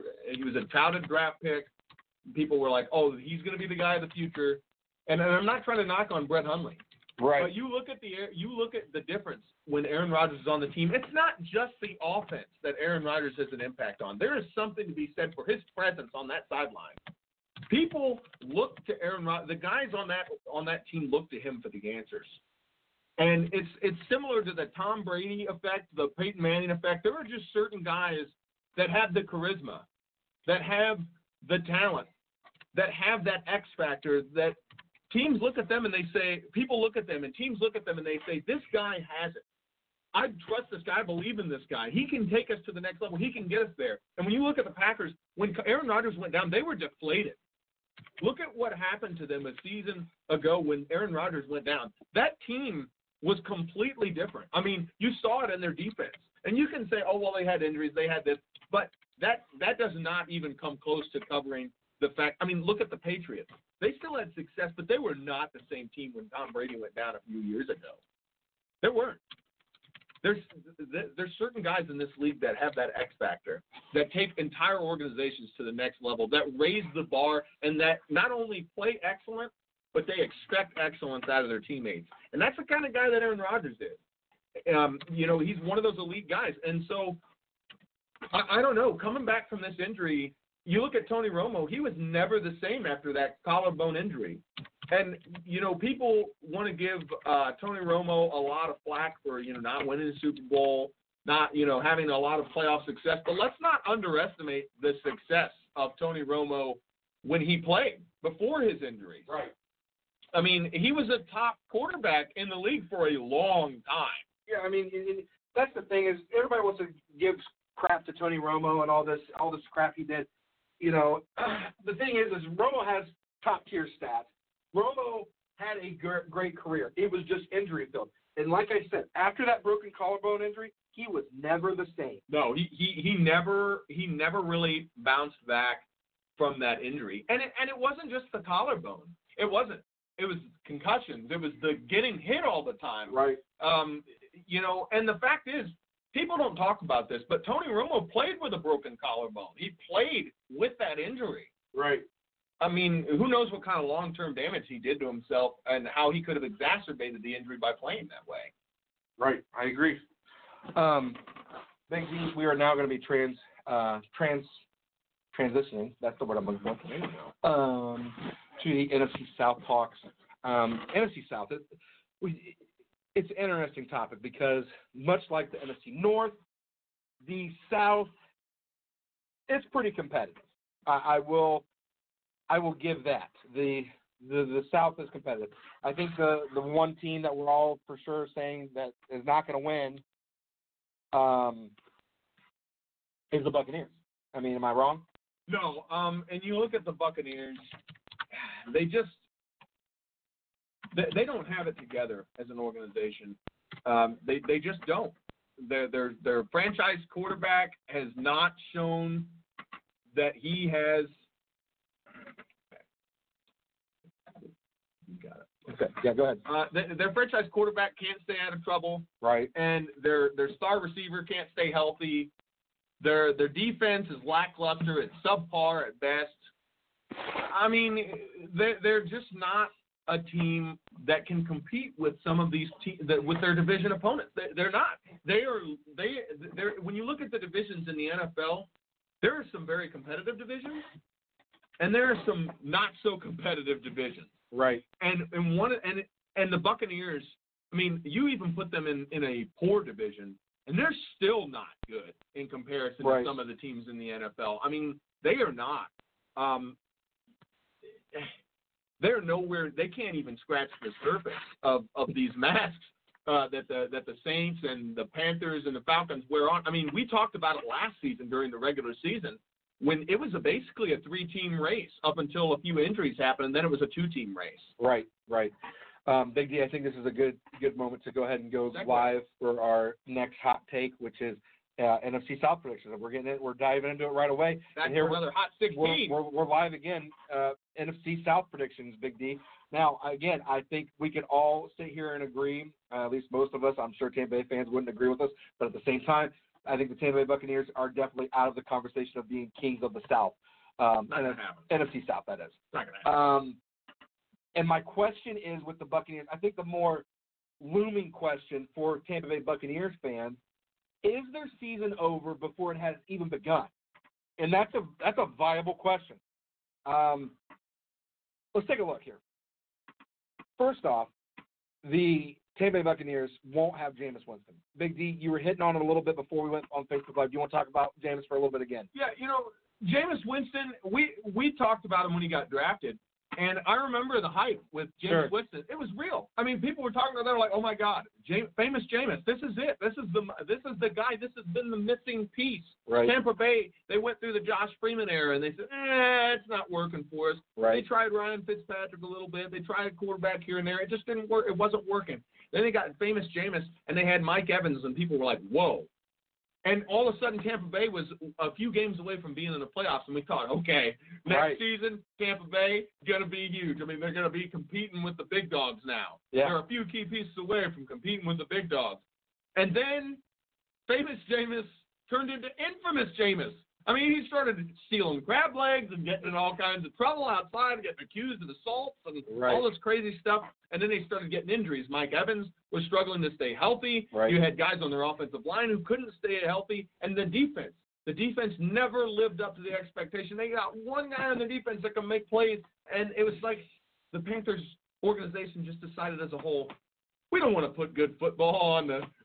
B: a touted draft pick. People were like, "Oh, he's going to be the guy of the future." And I'm not trying to knock on Brett Hundley.
A: Right.
B: But you look at the difference when Aaron Rodgers is on the team. It's not just the offense that Aaron Rodgers has an impact on. There is something to be said for his presence on that sideline. People look to Aaron Rodgers. The guys on that team look to him for the answers. And it's similar to the Tom Brady effect, the Peyton Manning effect. There are just certain guys that have the charisma, that have the talent, that have that X factor that teams look at them and they say, people look at them and teams look at them and they say, this guy has it. I trust this guy. I believe in this guy. He can take us to the next level. He can get us there. And when you look at the Packers, when Aaron Rodgers went down, they were deflated. Look at what happened to them a season ago when Aaron Rodgers went down. That team was completely different. I mean, you saw it in their defense. And you can say, oh, well, they had injuries, they had this. But that does not even come close to covering the fact. I mean, look at the Patriots. They still had success, but they were not the same team when Tom Brady went down a few years ago. They weren't. There's certain guys in this league that have that X factor, that take entire organizations to the next level, that raise the bar, and that not only play excellent, but they expect excellence out of their teammates. And that's the kind of guy that Aaron Rodgers is. He's one of those elite guys. And so, I don't know, coming back from this injury, you look at Tony Romo, he was never the same after that collarbone injury. And, people want to give Tony Romo a lot of flack for, not winning the Super Bowl, not, having a lot of playoff success. But let's not underestimate the success of Tony Romo when he played before his injury.
A: Right.
B: I mean, he was a top quarterback in the league for a long time.
A: Yeah, I mean, that's the thing is everybody wants to give crap to Tony Romo and all this crap he did. The thing is Romo has top-tier stats. Romo had a great career. It was just injury-filled. And like I said, after that broken collarbone injury, he was never the same.
B: No, he never really bounced back from that injury. And it wasn't just the collarbone. It wasn't. It was concussions. It was the getting hit all the time.
A: Right.
B: And the fact is, people don't talk about this, but Tony Romo played with a broken collarbone. He played with that injury.
A: Right.
B: I mean, who knows what kind of long-term damage he did to himself and how he could have exacerbated the injury by playing that way.
A: Right. I agree. Big D, we are now going to be transitioning. That's the word I'm looking for. To the NFC South talks. NFC South, it's an interesting topic because much like the NFC North, the South, it's pretty competitive. I will give that. The South is competitive. I think the one team that we're all for sure saying that is not going to win is the Buccaneers. I mean, am I wrong?
B: No. And you look at the Buccaneers, they don't have it together as an organization. They just don't. Their franchise quarterback has not shown that he has. You got it.
A: Okay. Yeah, go ahead.
B: Their franchise quarterback can't stay out of trouble.
A: Right.
B: And their star receiver can't stay healthy. Their defense is lackluster. It's subpar at best. I mean, they're just not a team that can compete with some of these with their division opponents. They're not. They're when you look at the divisions in the NFL, there are some very competitive divisions, and there are some not so competitive divisions.
A: Right.
B: And the Buccaneers, I mean, you even put them in a poor division, and they're still not good in comparison to some of the teams in the NFL. I mean, they are not. They're nowhere. They can't even scratch the surface of these masks that the Saints and the Panthers and the Falcons wear on. I mean, we talked about it last season during the regular season when it was basically a 3-team race up until a few injuries happened, and then it was a 2-team race.
A: Right. Big D, I think this is a good moment to go ahead and go live for our next hot take, which is NFC South predictions. We're diving into it right away.
B: That's another hot 16.
A: We're live again. NFC South predictions, Big D. Now, again, I think we can all sit here and agree, at least most of us. I'm sure Tampa Bay fans wouldn't agree with us, but at the same time, I think the Tampa Bay Buccaneers are definitely out of the conversation of being kings of the South. NFC South, that is.
B: Not going to happen.
A: And my question is with the Buccaneers, I think the more looming question for Tampa Bay Buccaneers fans, is their season over before it has even begun? And that's a viable question. Let's take a look here. First off, the Tampa Bay Buccaneers won't have Jameis Winston. Big D, you were hitting on it a little bit before we went on Facebook Live. Do you want to talk about Jameis for a little bit again?
B: Yeah, Jameis Winston, we talked about him when he got drafted. And I remember the hype with Jameis Winston. It was real. I mean, people were talking about that, like, oh my God, famous Jameis. This is it. This is the guy. This has been the missing piece.
A: Right.
B: Tampa Bay, they went through the Josh Freeman era, and they said, it's not working for us.
A: Right.
B: They tried Ryan Fitzpatrick a little bit. They tried a quarterback here and there. It just didn't work. It wasn't working. Then they got famous Jameis, and they had Mike Evans, and people were like, whoa. And all of a sudden, Tampa Bay was a few games away from being in the playoffs, and we thought, okay, next season, Tampa Bay going to be huge. I mean, they're going to be competing with the big dogs now.
A: Yeah.
B: They're a few key pieces away from competing with the big dogs. And then famous Jameis turned into infamous Jameis. I mean, he started stealing crab legs and getting in all kinds of trouble outside and getting accused of assaults and all this crazy stuff. And then they started getting injuries. Mike Evans was struggling to stay healthy.
A: Right.
B: You had guys on their offensive line who couldn't stay healthy. And the defense never lived up to the expectation. They got one guy on the defense that can make plays. And it was like the Panthers organization just decided as a whole, we don't want to put good football on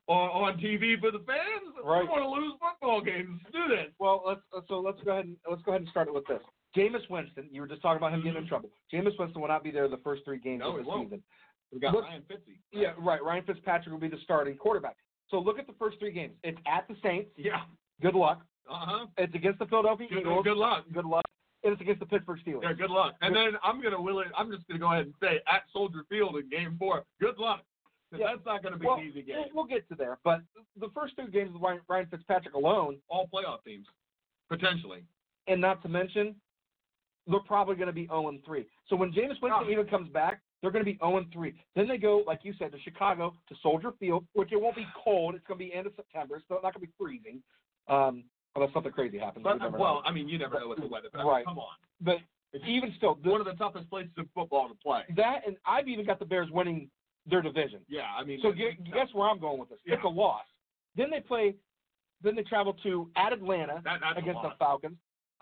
B: TV for the fans.
A: Right.
B: We want to lose football games. Let's do this.
A: Well, let's go ahead and start it with this. Jameis Winston, you were just talking about him getting in trouble. Jameis Winston will not be there the first 3 games of the season.
B: We got Ryan Fitzy.
A: Yeah, right. Ryan Fitzpatrick will be the starting quarterback. So look at the first 3 games. It's at the Saints.
B: Yeah.
A: Good luck.
B: Uh-huh.
A: It's against the Philadelphia Eagles.
B: Good luck.
A: Good luck. And it's against the Pittsburgh Steelers.
B: Yeah, good luck. And then I'm just going to go ahead and say at Soldier Field in Game 4, good luck. Yeah. That's not going to be an easy game.
A: We'll get to there. But the first 2 games with Ryan Fitzpatrick alone.
B: All playoff teams, potentially.
A: And not to mention, they're probably going to be 0-3. So when Jameis Winston even comes back, they're going to be 0-3. Then they go, like you said, to Chicago, to Soldier Field, which it won't be cold. It's going to be end of September, so it's not going to be freezing. Unless something crazy happens.
B: But, I mean, you never know what the weather is.
A: Right.
B: Come on.
A: But even still.
B: One of the toughest places in football to play.
A: That, and I've even got the Bears winning their division.
B: Yeah, I mean.
A: So guess where I'm going with this. Yeah. It's a loss. Then they travel to Atlanta against the Falcons.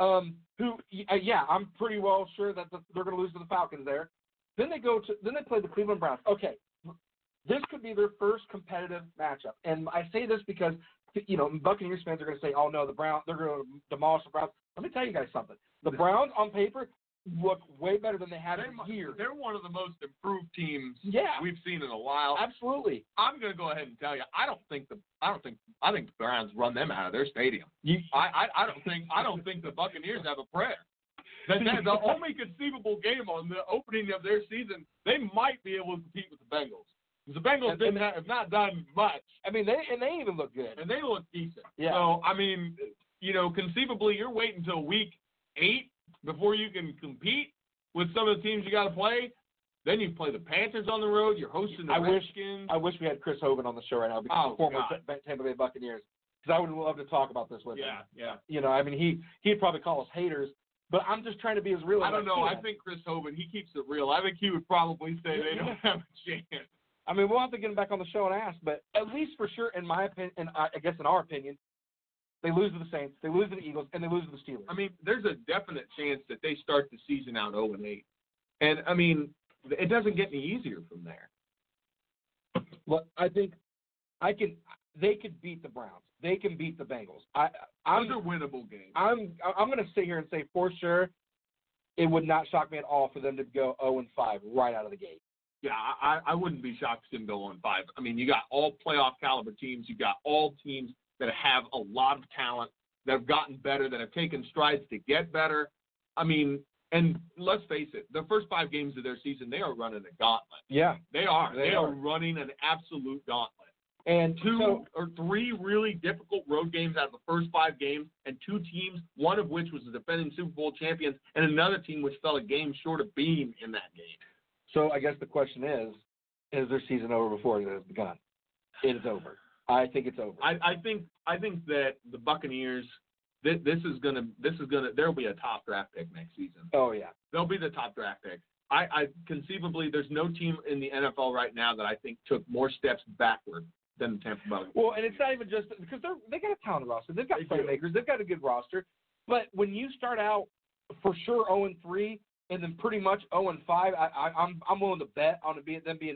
A: I'm pretty well sure that they're going to lose to the Falcons there. Then they play the Cleveland Browns. Okay, this could be their first competitive matchup, and I say this because Buccaneers fans are going to say, "Oh no, they're going to demolish the Browns." Let me tell you guys something. The Browns on paper look way better than they have in years.
B: They're one of the most improved teams we've seen in a while.
A: Absolutely.
B: I'm going to go ahead and tell you, I think the Browns run them out of their stadium. I don't think the Buccaneers have a prayer. The only conceivable game on the opening of their season, they might be able to compete with the Bengals. The Bengals have not done much.
A: I mean, they even look good.
B: And they look decent.
A: Yeah.
B: So, I mean, conceivably, you're waiting until week 8 before you can compete with some of the teams you got to play. Then you play the Panthers on the road. You're hosting the Redskins.
A: I wish we had Chris Hogan on the show right now, because former Tampa Bay Buccaneers, because I would love to talk about this with him.
B: Yeah.
A: You know, I mean, he'd probably call us haters, but I'm just trying to be as real as
B: I don't know. I think Chris Hogan, he keeps it real. I think he would probably say they don't have a chance.
A: I mean, we'll have to get him back on the show and ask, but at least for sure, in my opinion, and I guess in our opinion, they lose to the Saints, they lose to the Eagles, and they lose to the Steelers.
B: I mean, there's a definite chance that they start the season out 0-8. And, I mean, it doesn't get any easier from there.
A: Well, I think they could beat the Browns. They can beat the Bengals.
B: Those are winnable games.
A: I'm going to sit here and say for sure it would not shock me at all for them to go 0-5 right out of the gate.
B: Yeah, I wouldn't be shocked to see them go 0-5. I mean, you got all playoff caliber teams. You got all teams that have a lot of talent, that have gotten better, that have taken strides to get better. I mean, and let's face it, the first 5 games of their season, they are running a gauntlet.
A: Yeah.
B: They are. They are running an absolute gauntlet.
A: And
B: 2 or 3 really difficult road games out of the first 5 games, and 2 teams, one of which was the defending Super Bowl champions, and another team which fell a game short of being in that game.
A: So I guess the question is their season over before it has begun? It is over. I think it's over.
B: I think that the Buccaneers, this is gonna there'll be a top draft pick next season.
A: Oh yeah,
B: they'll be the top draft pick. I conceivably, there's no team in the NFL right now that I think took more steps backward than the Tampa Bay.
A: Well, and it's not even just because they got a talented roster. They've got playmakers. They've got a good roster. But when you start out for sure 0-3 and then pretty much 0-5, I'm willing to bet on them being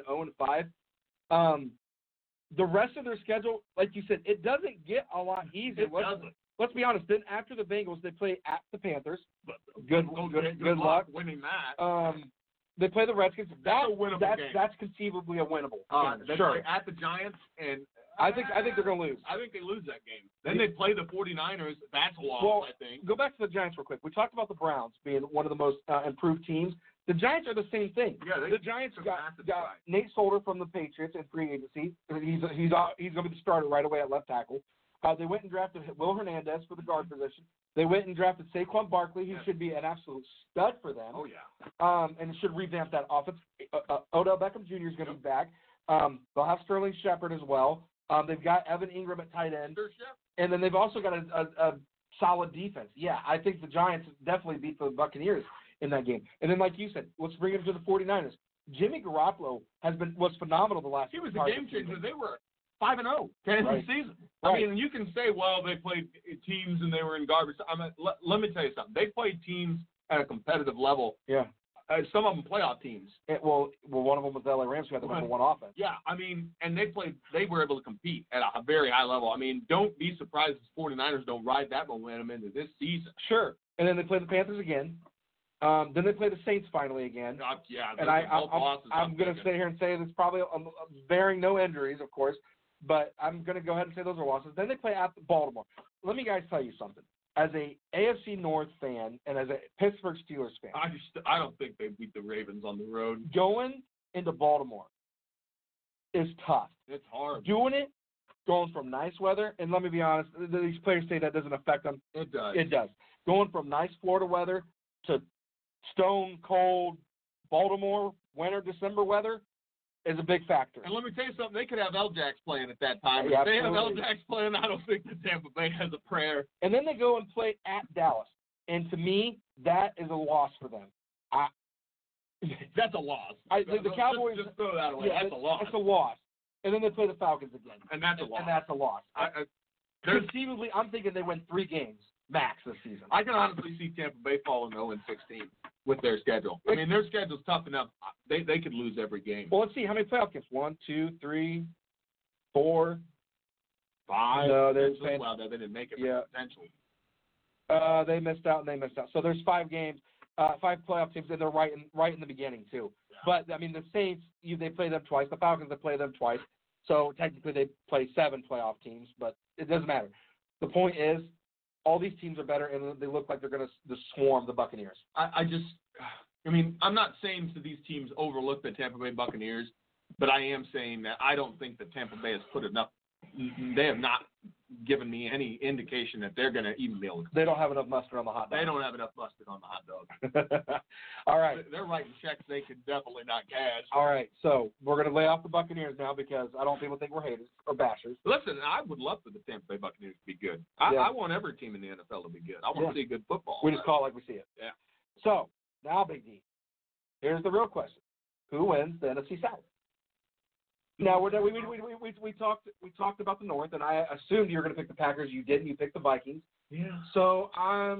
A: 0-5. The rest of their schedule, like you said, it doesn't get a lot easier. Let's be honest. Then after the Bengals, they play at the Panthers. Good luck
B: winning that.
A: They play the Redskins.
B: That's a winnable game.
A: That's conceivably a winnable game.
B: They play at the Giants, and
A: I think they're going to lose.
B: I think they lose that game. Then they play the 49ers. That's a loss, I think.
A: Go back to the Giants real quick. We talked about the Browns being one of the most improved teams. The Giants are the same thing.
B: Yeah,
A: the Giants got Nate Solder from the Patriots in free agency. He's going to be the starter right away at left tackle. They went and drafted Will Hernandez for the guard position. They went and drafted Saquon Barkley, who should be an absolute stud for them.
B: Oh, yeah.
A: And should revamp that offense. Odell Beckham Jr. is going to be back. They'll have Sterling Shepard as well. They've got Evan Ingram at tight end. And then they've also got a solid defense. Yeah, I think the Giants definitely beat the Buccaneers in that game. And then, like you said, let's bring him to the 49ers. Jimmy Garoppolo was phenomenal the last
B: year. He was a game changer. They were 5-0 to end the season. I mean, you can say, well, they played teams and they were in garbage. I mean, let me tell you something. They played teams at a competitive level.
A: Yeah.
B: Some of them playoff teams.
A: Well, one of them was the LA Rams, who had the number 1 offense.
B: Yeah, I mean, and they were able to compete at a very high level. I mean, don't be surprised if the 49ers don't ride that momentum into this season.
A: Sure. And then they play the Panthers again. Then they play the Saints finally again.
B: Yeah,
A: and I'm going to sit here and say there's probably bearing no injuries, of course, but I'm going to go ahead and say those are losses. Then they play at Baltimore. Let me guys tell you something. As a AFC North fan and as a Pittsburgh Steelers fan,
B: I don't think they beat the Ravens on the road.
A: Going into Baltimore is tough.
B: It's hard.
A: Doing it, going from nice weather, and let me be honest, these players say that doesn't affect them.
B: It does.
A: It does. Going from nice Florida weather to stone cold Baltimore winter December weather is a big factor.
B: And let me tell you something, they could have L-Jacks playing at that time.
A: Yeah,
B: if they have L-Jacks playing, I don't think that Tampa Bay has a prayer.
A: And then they go and play at Dallas. And to me, that is a loss for them.
B: That's a loss.
A: The Cowboys
B: just throw that away. That's a loss.
A: It's a loss. And then they play the Falcons again.
B: And that's a loss.
A: And that's a loss. Conceivably, I'm thinking they win 3 games max this season.
B: I can honestly see Tampa Bay falling 0-16 with their schedule. I mean, their schedule's tough enough. They could lose every game.
A: Well, let's see. How many playoff games? 1, 2, 3, 4,
B: 5.
A: No,
B: they didn't make it.
A: Yeah.
B: Potentially.
A: They missed out. So there's 5 games, 5 playoff teams, and they're right in the beginning too. Yeah. But I mean, the Saints, they play them twice. The Falcons, they play them twice. So technically, they play 7 playoff teams, but it doesn't matter. The point is, all these teams are better, and they look like they're going to swarm the Buccaneers.
B: I mean, I'm not saying to these teams overlook the Tampa Bay Buccaneers, but I am saying that I don't think that Tampa Bay has put enough. They have not given me any indication that they're going to even be able to.
A: They don't have enough mustard on the hot dog.
B: They don't have enough mustard on the hot dog.
A: All right.
B: They're writing checks they could definitely not cash.
A: All right, so we're going to lay off the Buccaneers now because I don't want people to think we're haters or bashers.
B: Listen, I would love for the Tampa Bay Buccaneers to be good.
A: Yeah.
B: I want every team in the NFL to be good. I want to see good football.
A: We just call it like we see it.
B: Yeah.
A: So, now, Big D, here's the real question. Who wins the NFC South? Now, we talked about the North, and I assumed you were going to pick the Packers. You didn't. You picked the Vikings.
B: Yeah.
A: So,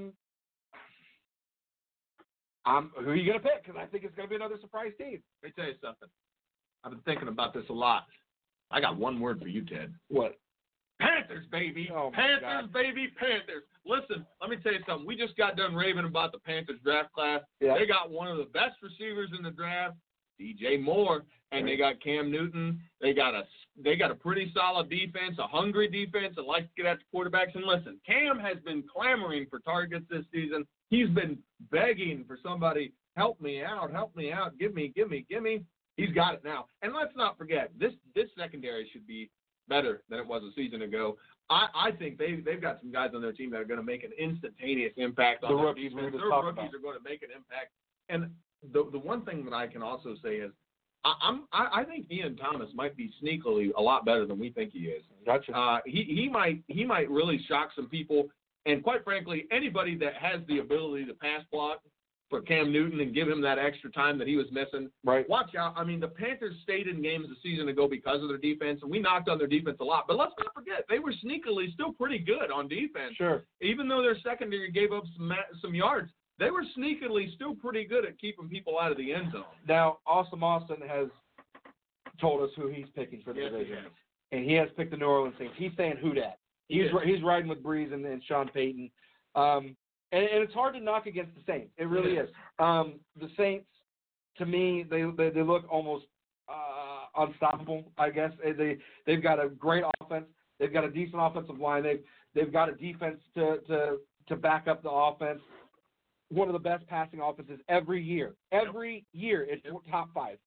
A: who are you going to pick? Because I think it's going to be another surprise team.
B: Let me tell you something. I've been thinking about this a lot. I got one word for you, Ted.
A: What?
B: Panthers, baby.
A: Oh,
B: Panthers, baby, Panthers. Listen, let me tell you something. We just got done raving about the Panthers draft class.
A: Yeah.
B: They got one of the best receivers in the draft, DJ Moore, and they got Cam Newton. They got a pretty solid defense, a hungry defense that likes to get after quarterbacks. And listen, Cam has been clamoring for targets this season. He's been begging for somebody, help me out, give me. He's got it now. And let's not forget, this secondary should be better than it was a season ago. I think they've got some guys on their team that are going to make an instantaneous impact on their defense. Their rookies are going to make an impact. And the one thing that I can also say is I think Ian Thomas might be sneakily a lot better than we think he is.
A: Gotcha.
B: He might really shock some people. And quite frankly, anybody that has the ability to pass block for Cam Newton and give him that extra time that he was missing,
A: right.
B: Watch out. I mean, the Panthers stayed in games a season ago because of their defense, and we knocked on their defense a lot. But let's not forget, they were sneakily still pretty good on defense.
A: Sure.
B: Even though their secondary gave up some yards, they were sneakily still pretty good at keeping people out of the end zone.
A: Now, Austin Austin has told us who he's picking for the division. And he has picked the New Orleans Saints. He's saying who dat. He's riding with Breeze and Sean Payton. And it's hard to knock against the Saints. It really is. The Saints, to me, they look almost unstoppable, I guess. They've got a great offense. They've got a decent offensive line. They've got a defense to back up the offense. One of the best passing offenses every year. Every year, it's top 5.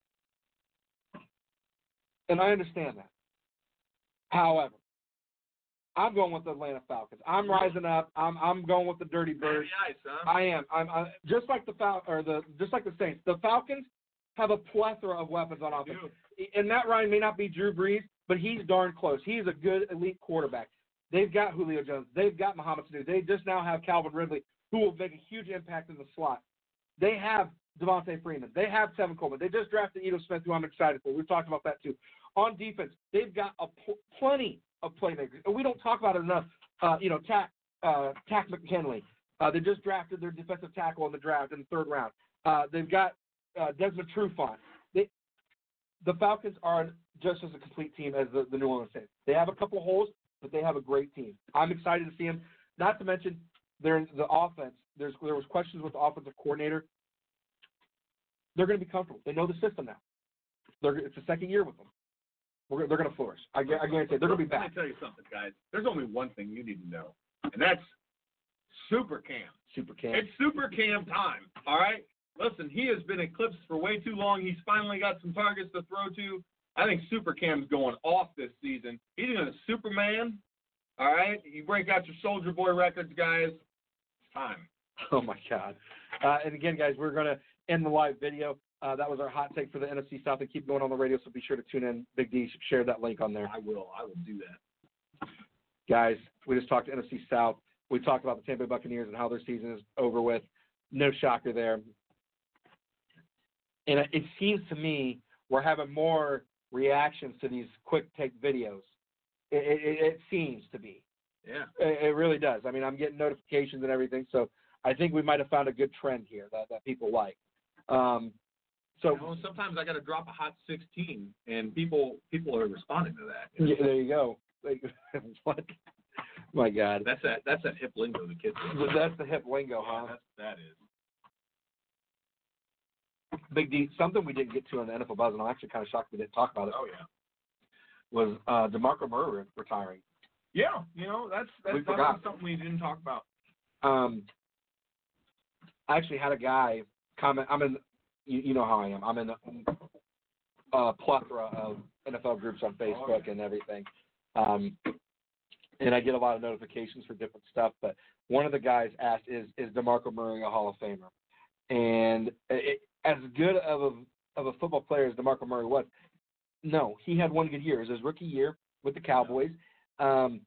A: And I understand that. However, I'm going with the Atlanta Falcons. I'm rising up. I'm going with the Dirty Birds. I am. I'm just like the Saints. The Falcons have a plethora of weapons on offense. And Matt Ryan may not be Drew Brees, but he's darn close. He's a good elite quarterback. They've got Julio Jones. They've got Mohamed Sanu. They just now have Calvin Ridley, who will make a huge impact in the slot. They have Devontae Freeman. They have Tevin Coleman. They just drafted Ito Smith, who I'm excited for. We've talked about that too. On defense, they've got plenty of playmakers. And we don't talk about it enough. Tack McKinley. They just drafted their defensive tackle in the draft in the 3rd round. They've got Desmond Trufant. The Falcons are just as a complete team as the New Orleans Saints. They have a couple of holes, but they have a great team. I'm excited to see them. Not to mention, they're the offense. There was questions with the offensive coordinator. They're going to be comfortable. They know the system now. It's the 2nd year with them. They're going to flourish. I guarantee they're going to be back.
B: Let me tell you something, guys. There's only one thing you need to know, and that's Super Cam.
A: Super Cam.
B: It's Super Cam time, all right? Listen, he has been eclipsed for way too long. He's finally got some targets to throw to. I think Super Cam's going off this season. He's going to Superman, all right? You break out your Soldier Boy records, guys. It's time.
A: Oh, my God. And again, guys, we're going to end the live video. That was our hot take for the NFC South. And keep going on the radio, so be sure to tune in. Big D, share that link on there.
B: I will do that.
A: Guys, we just talked to NFC South. We talked about the Tampa Bay Buccaneers and how their season is over with. No shocker there. And it seems to me we're having more reactions to these quick take videos. It seems to be.
B: Yeah.
A: It really does. I mean, I'm getting notifications and everything, so I think we might have found a good trend here that people like. So
B: sometimes I got to drop a hot 16, and people are responding to that.
A: Yeah, there you go. Like, what? My God.
B: That's that hip lingo the kids.
A: That's the hip lingo, huh?
B: Yeah, that is.
A: Big D, something we didn't get to on the NFL Buzz, and I'm actually kind of shocked we didn't talk about it.
B: Oh yeah.
A: Was DeMarco Murray retiring?
B: Yeah, that's something we didn't talk about.
A: I actually had a guy comment. I'm in. You know how I am. I'm in a plethora of NFL groups on Facebook and everything. and I get a lot of notifications for different stuff, but one of the guys asked, is DeMarco Murray a Hall of Famer? And as good of a football player as DeMarco Murray was, no, he had one good year. It was his rookie year with the Cowboys. And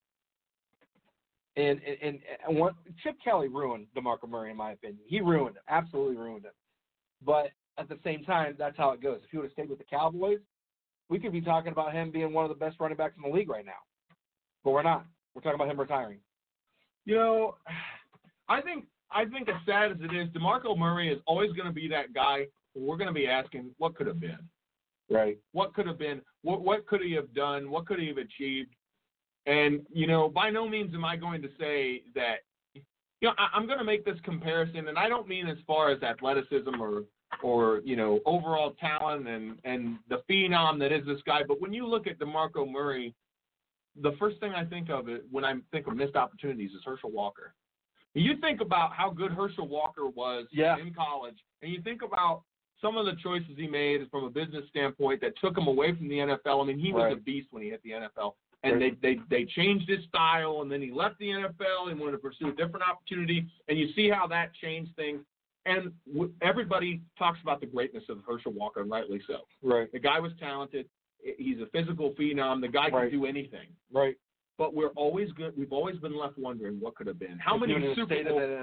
A: Chip Kelly ruined DeMarco Murray, in my opinion. He ruined him, absolutely ruined him. But at the same time, that's how it goes. If he would have stayed with the Cowboys, we could be talking about him being one of the best running backs in the league right now. But we're not. We're talking about him retiring.
B: You know, I think as sad as it is, DeMarco Murray is always going to be that guy who we're going to be asking, what could have been?
A: Right.
B: What could have been? What could he have done? What could he have achieved? And, you know, by no means am I going to say that, you know, I'm going to make this comparison, and I don't mean as far as athleticism or you know, overall talent and the phenom that is this guy. But when you look at DeMarco Murray, the first thing I think of when I think of missed opportunities is Herschel Walker. You think about how good Herschel Walker was in college, and you think about some of the choices he made from a business standpoint that took him away from the NFL. I mean, he was a beast when he hit the NFL. And they changed his style, and then he left the NFL and wanted to pursue a different opportunity. And you see how that changed things. And everybody talks about the greatness of Herschel Walker, and rightly so.
A: Right.
B: The guy was talented. He's a physical phenom. The guy can do anything.
A: Right.
B: But we've always been left wondering what could have been. How many Super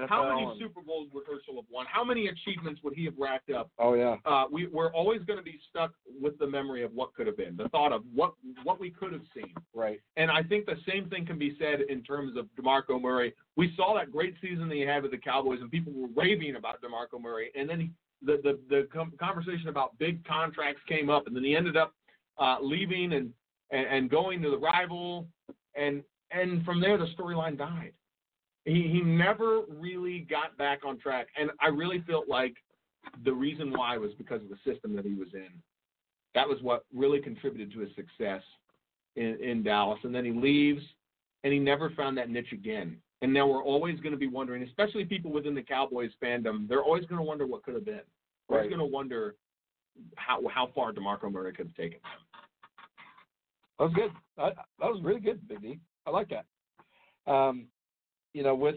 B: Bowls would Herschel have won? How many achievements would he have racked up?
A: Oh, yeah.
B: We're always going to be stuck with the memory of what could have been, the thought of what we could have seen.
A: Right.
B: And I think the same thing can be said in terms of DeMarco Murray. We saw that great season that he had with the Cowboys, and people were raving about DeMarco Murray. And then the conversation about big contracts came up, and then he ended up leaving and going to the rival. And from there, the storyline died. He never really got back on track. And I really felt like the reason why was because of the system that he was in. That was what really contributed to his success in Dallas. And then he leaves, and he never found that niche again. And now we're always going to be wondering, especially people within the Cowboys fandom, they're always going to wonder what could have been. They're always going to wonder how far DeMarco Murray could have taken him.
A: That was good. That was really good, Big D. I like that. You know,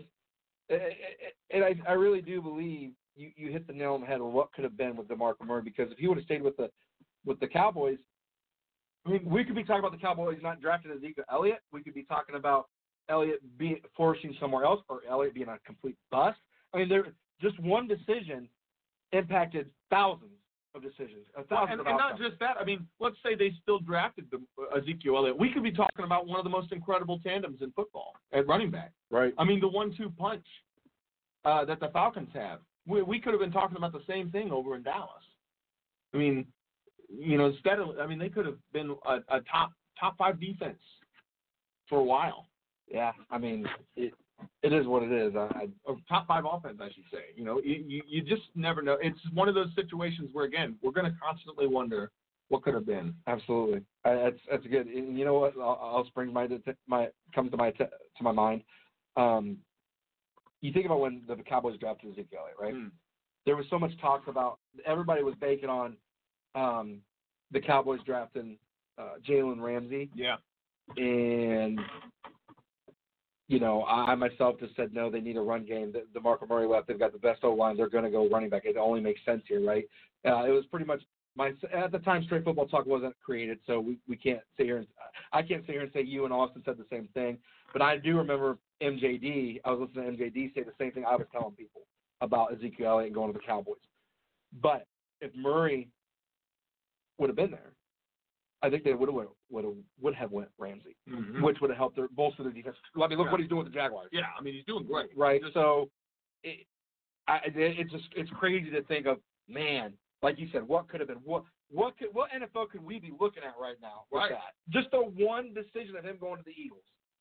A: I really do believe you hit the nail on the head of what could have been with DeMarco Murray, because if he would have stayed with the Cowboys, I mean, we could be talking about the Cowboys not drafting Ezekiel Elliott. We could be talking about Elliott flourishing somewhere else, or Elliott being a complete bust. I mean, just one decision impacted thousands of decisions.
B: And not just that. I mean, let's say they still drafted Ezekiel Elliott. We could be talking about one of the most incredible tandems in football at running back.
A: Right.
B: I mean, the 1-2 punch that the Falcons have. We could have been talking about the same thing over in Dallas. I mean, you know, they could have been a top 5 defense for a while.
A: Yeah. I mean, it is what it is.
B: Top 5 offense, I should say. You know, you just never know. It's one of those situations where, again, we're going to constantly wonder what could have been.
A: Absolutely. That's good. And you know what? I'll spring comes to my mind. You think about when the Cowboys drafted Ezekiel Elliott, right? There was so much talk about, everybody was banking on the Cowboys drafting Jalen Ramsey.
B: Yeah.
A: And you know, I myself just said, no, they need a run game. DeMarco Murray left. They've got the best O-line. They're going to go running back. It only makes sense here, right? It was pretty much at the time, Straight Football Talk wasn't created, so we can't sit here I can't sit here and say you and Austin said the same thing. But I do remember MJD. I was listening to MJD say the same thing I was telling people about Ezekiel Elliott going to the Cowboys. But if Murray would have been there, I think they would have went Ramsey, which would have helped bolster their defense. I mean, look what he's doing with the Jaguars.
B: Yeah, I mean, he's doing great.
A: Right. So it's crazy to think of, man, like you said, what could have been? What NFL could we be looking at right now with that? Just the one decision of him going to the Eagles.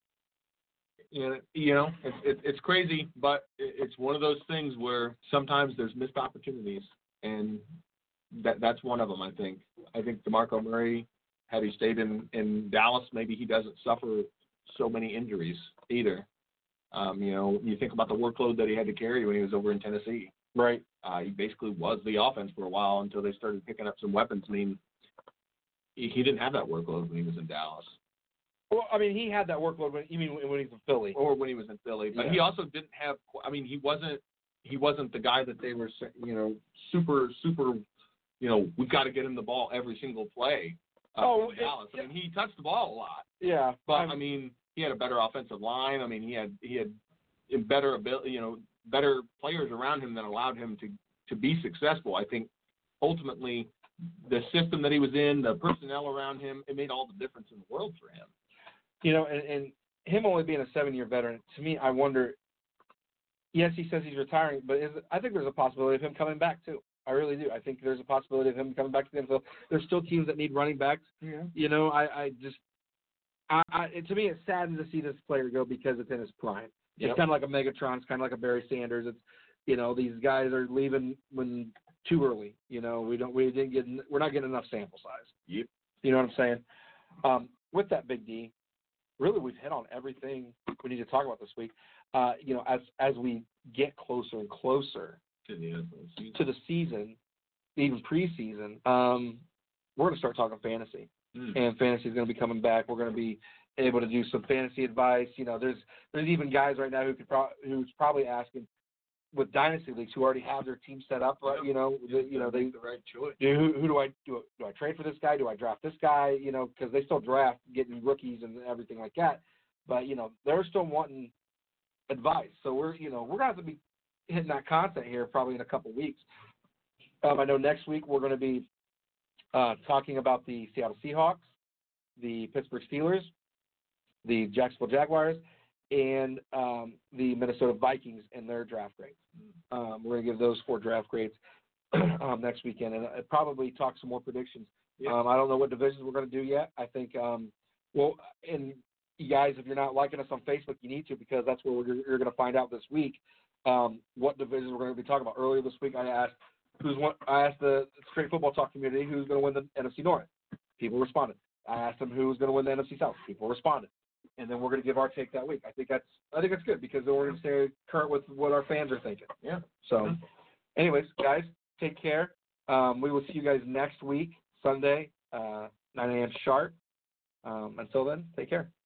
B: You know, it's crazy, but it's one of those things where sometimes there's missed opportunities, and that's one of them. I think DeMarco Murray, had he stayed in Dallas, maybe he doesn't suffer so many injuries either. You know, you think about the workload that he had to carry when he was over in Tennessee.
A: Right.
B: He basically was the offense for a while until they started picking up some weapons. I mean, he didn't have that workload when he was in Dallas.
A: Well, I mean, he had that workload when he was in Philly,
B: or when he was in Philly, but he also didn't have. I mean, he wasn't the guy that they were, super. We've got to get him the ball every single play. In Dallas. I mean, he touched the ball a lot.
A: Yeah,
B: but I mean, he had a better offensive line. I mean, he had better ability, better players around him that allowed him to be successful. I think ultimately the system that he was in, the personnel around him, it made all the difference in the world for him.
A: And him only being a 7-year veteran, to me, I wonder. Yes, he says he's retiring, but I think there's a possibility of him coming back too. I really do. I think there's a possibility of him coming back to the NFL. There's still teams that need running backs. Yeah. To me, it saddens to see this player go because it's in his prime. Yep. It's kind of like a Megatron. It's kind of like a Barry Sanders. It's, these guys are leaving when too early. We're not getting enough sample size.
B: Yep.
A: You know what I'm saying? With that, Big D, really we've hit on everything we need to talk about this week. As we get closer and closer to the season, even preseason, we're going to start talking fantasy. And fantasy is going to be coming back. We're going to be able to do some fantasy advice. There's even guys right now who's probably asking with dynasty leagues who already have their team set up. Right? They the
B: right choice.
A: Who do I do? Do I trade for this guy? Do I draft this guy? Because they still draft getting rookies and everything like that. But they're still wanting advice. So we're going to have to be hitting that content here probably in a couple weeks. I know next week we're going to be talking about the Seattle Seahawks, the Pittsburgh Steelers, the Jacksonville Jaguars, and the Minnesota Vikings and their draft grades. We're going to give those 4 draft grades next weekend and probably talk some more predictions. Yep. I don't know what divisions we're going to do yet. I think, and you guys, if you're not liking us on Facebook, you need to, because that's where you're going to find out this week what divisions we're going to be talking about. Earlier this week, I asked the Straight Football Talk community who's going to win the NFC North. People responded. I asked them who was going to win the NFC South. People responded. And then we're going to give our take that week. I think that's good, because then we're going to stay current with what our fans are thinking.
B: Yeah.
A: So, anyways, guys, take care. We will see you guys next week, Sunday, 9 a.m. sharp. Until then, take care.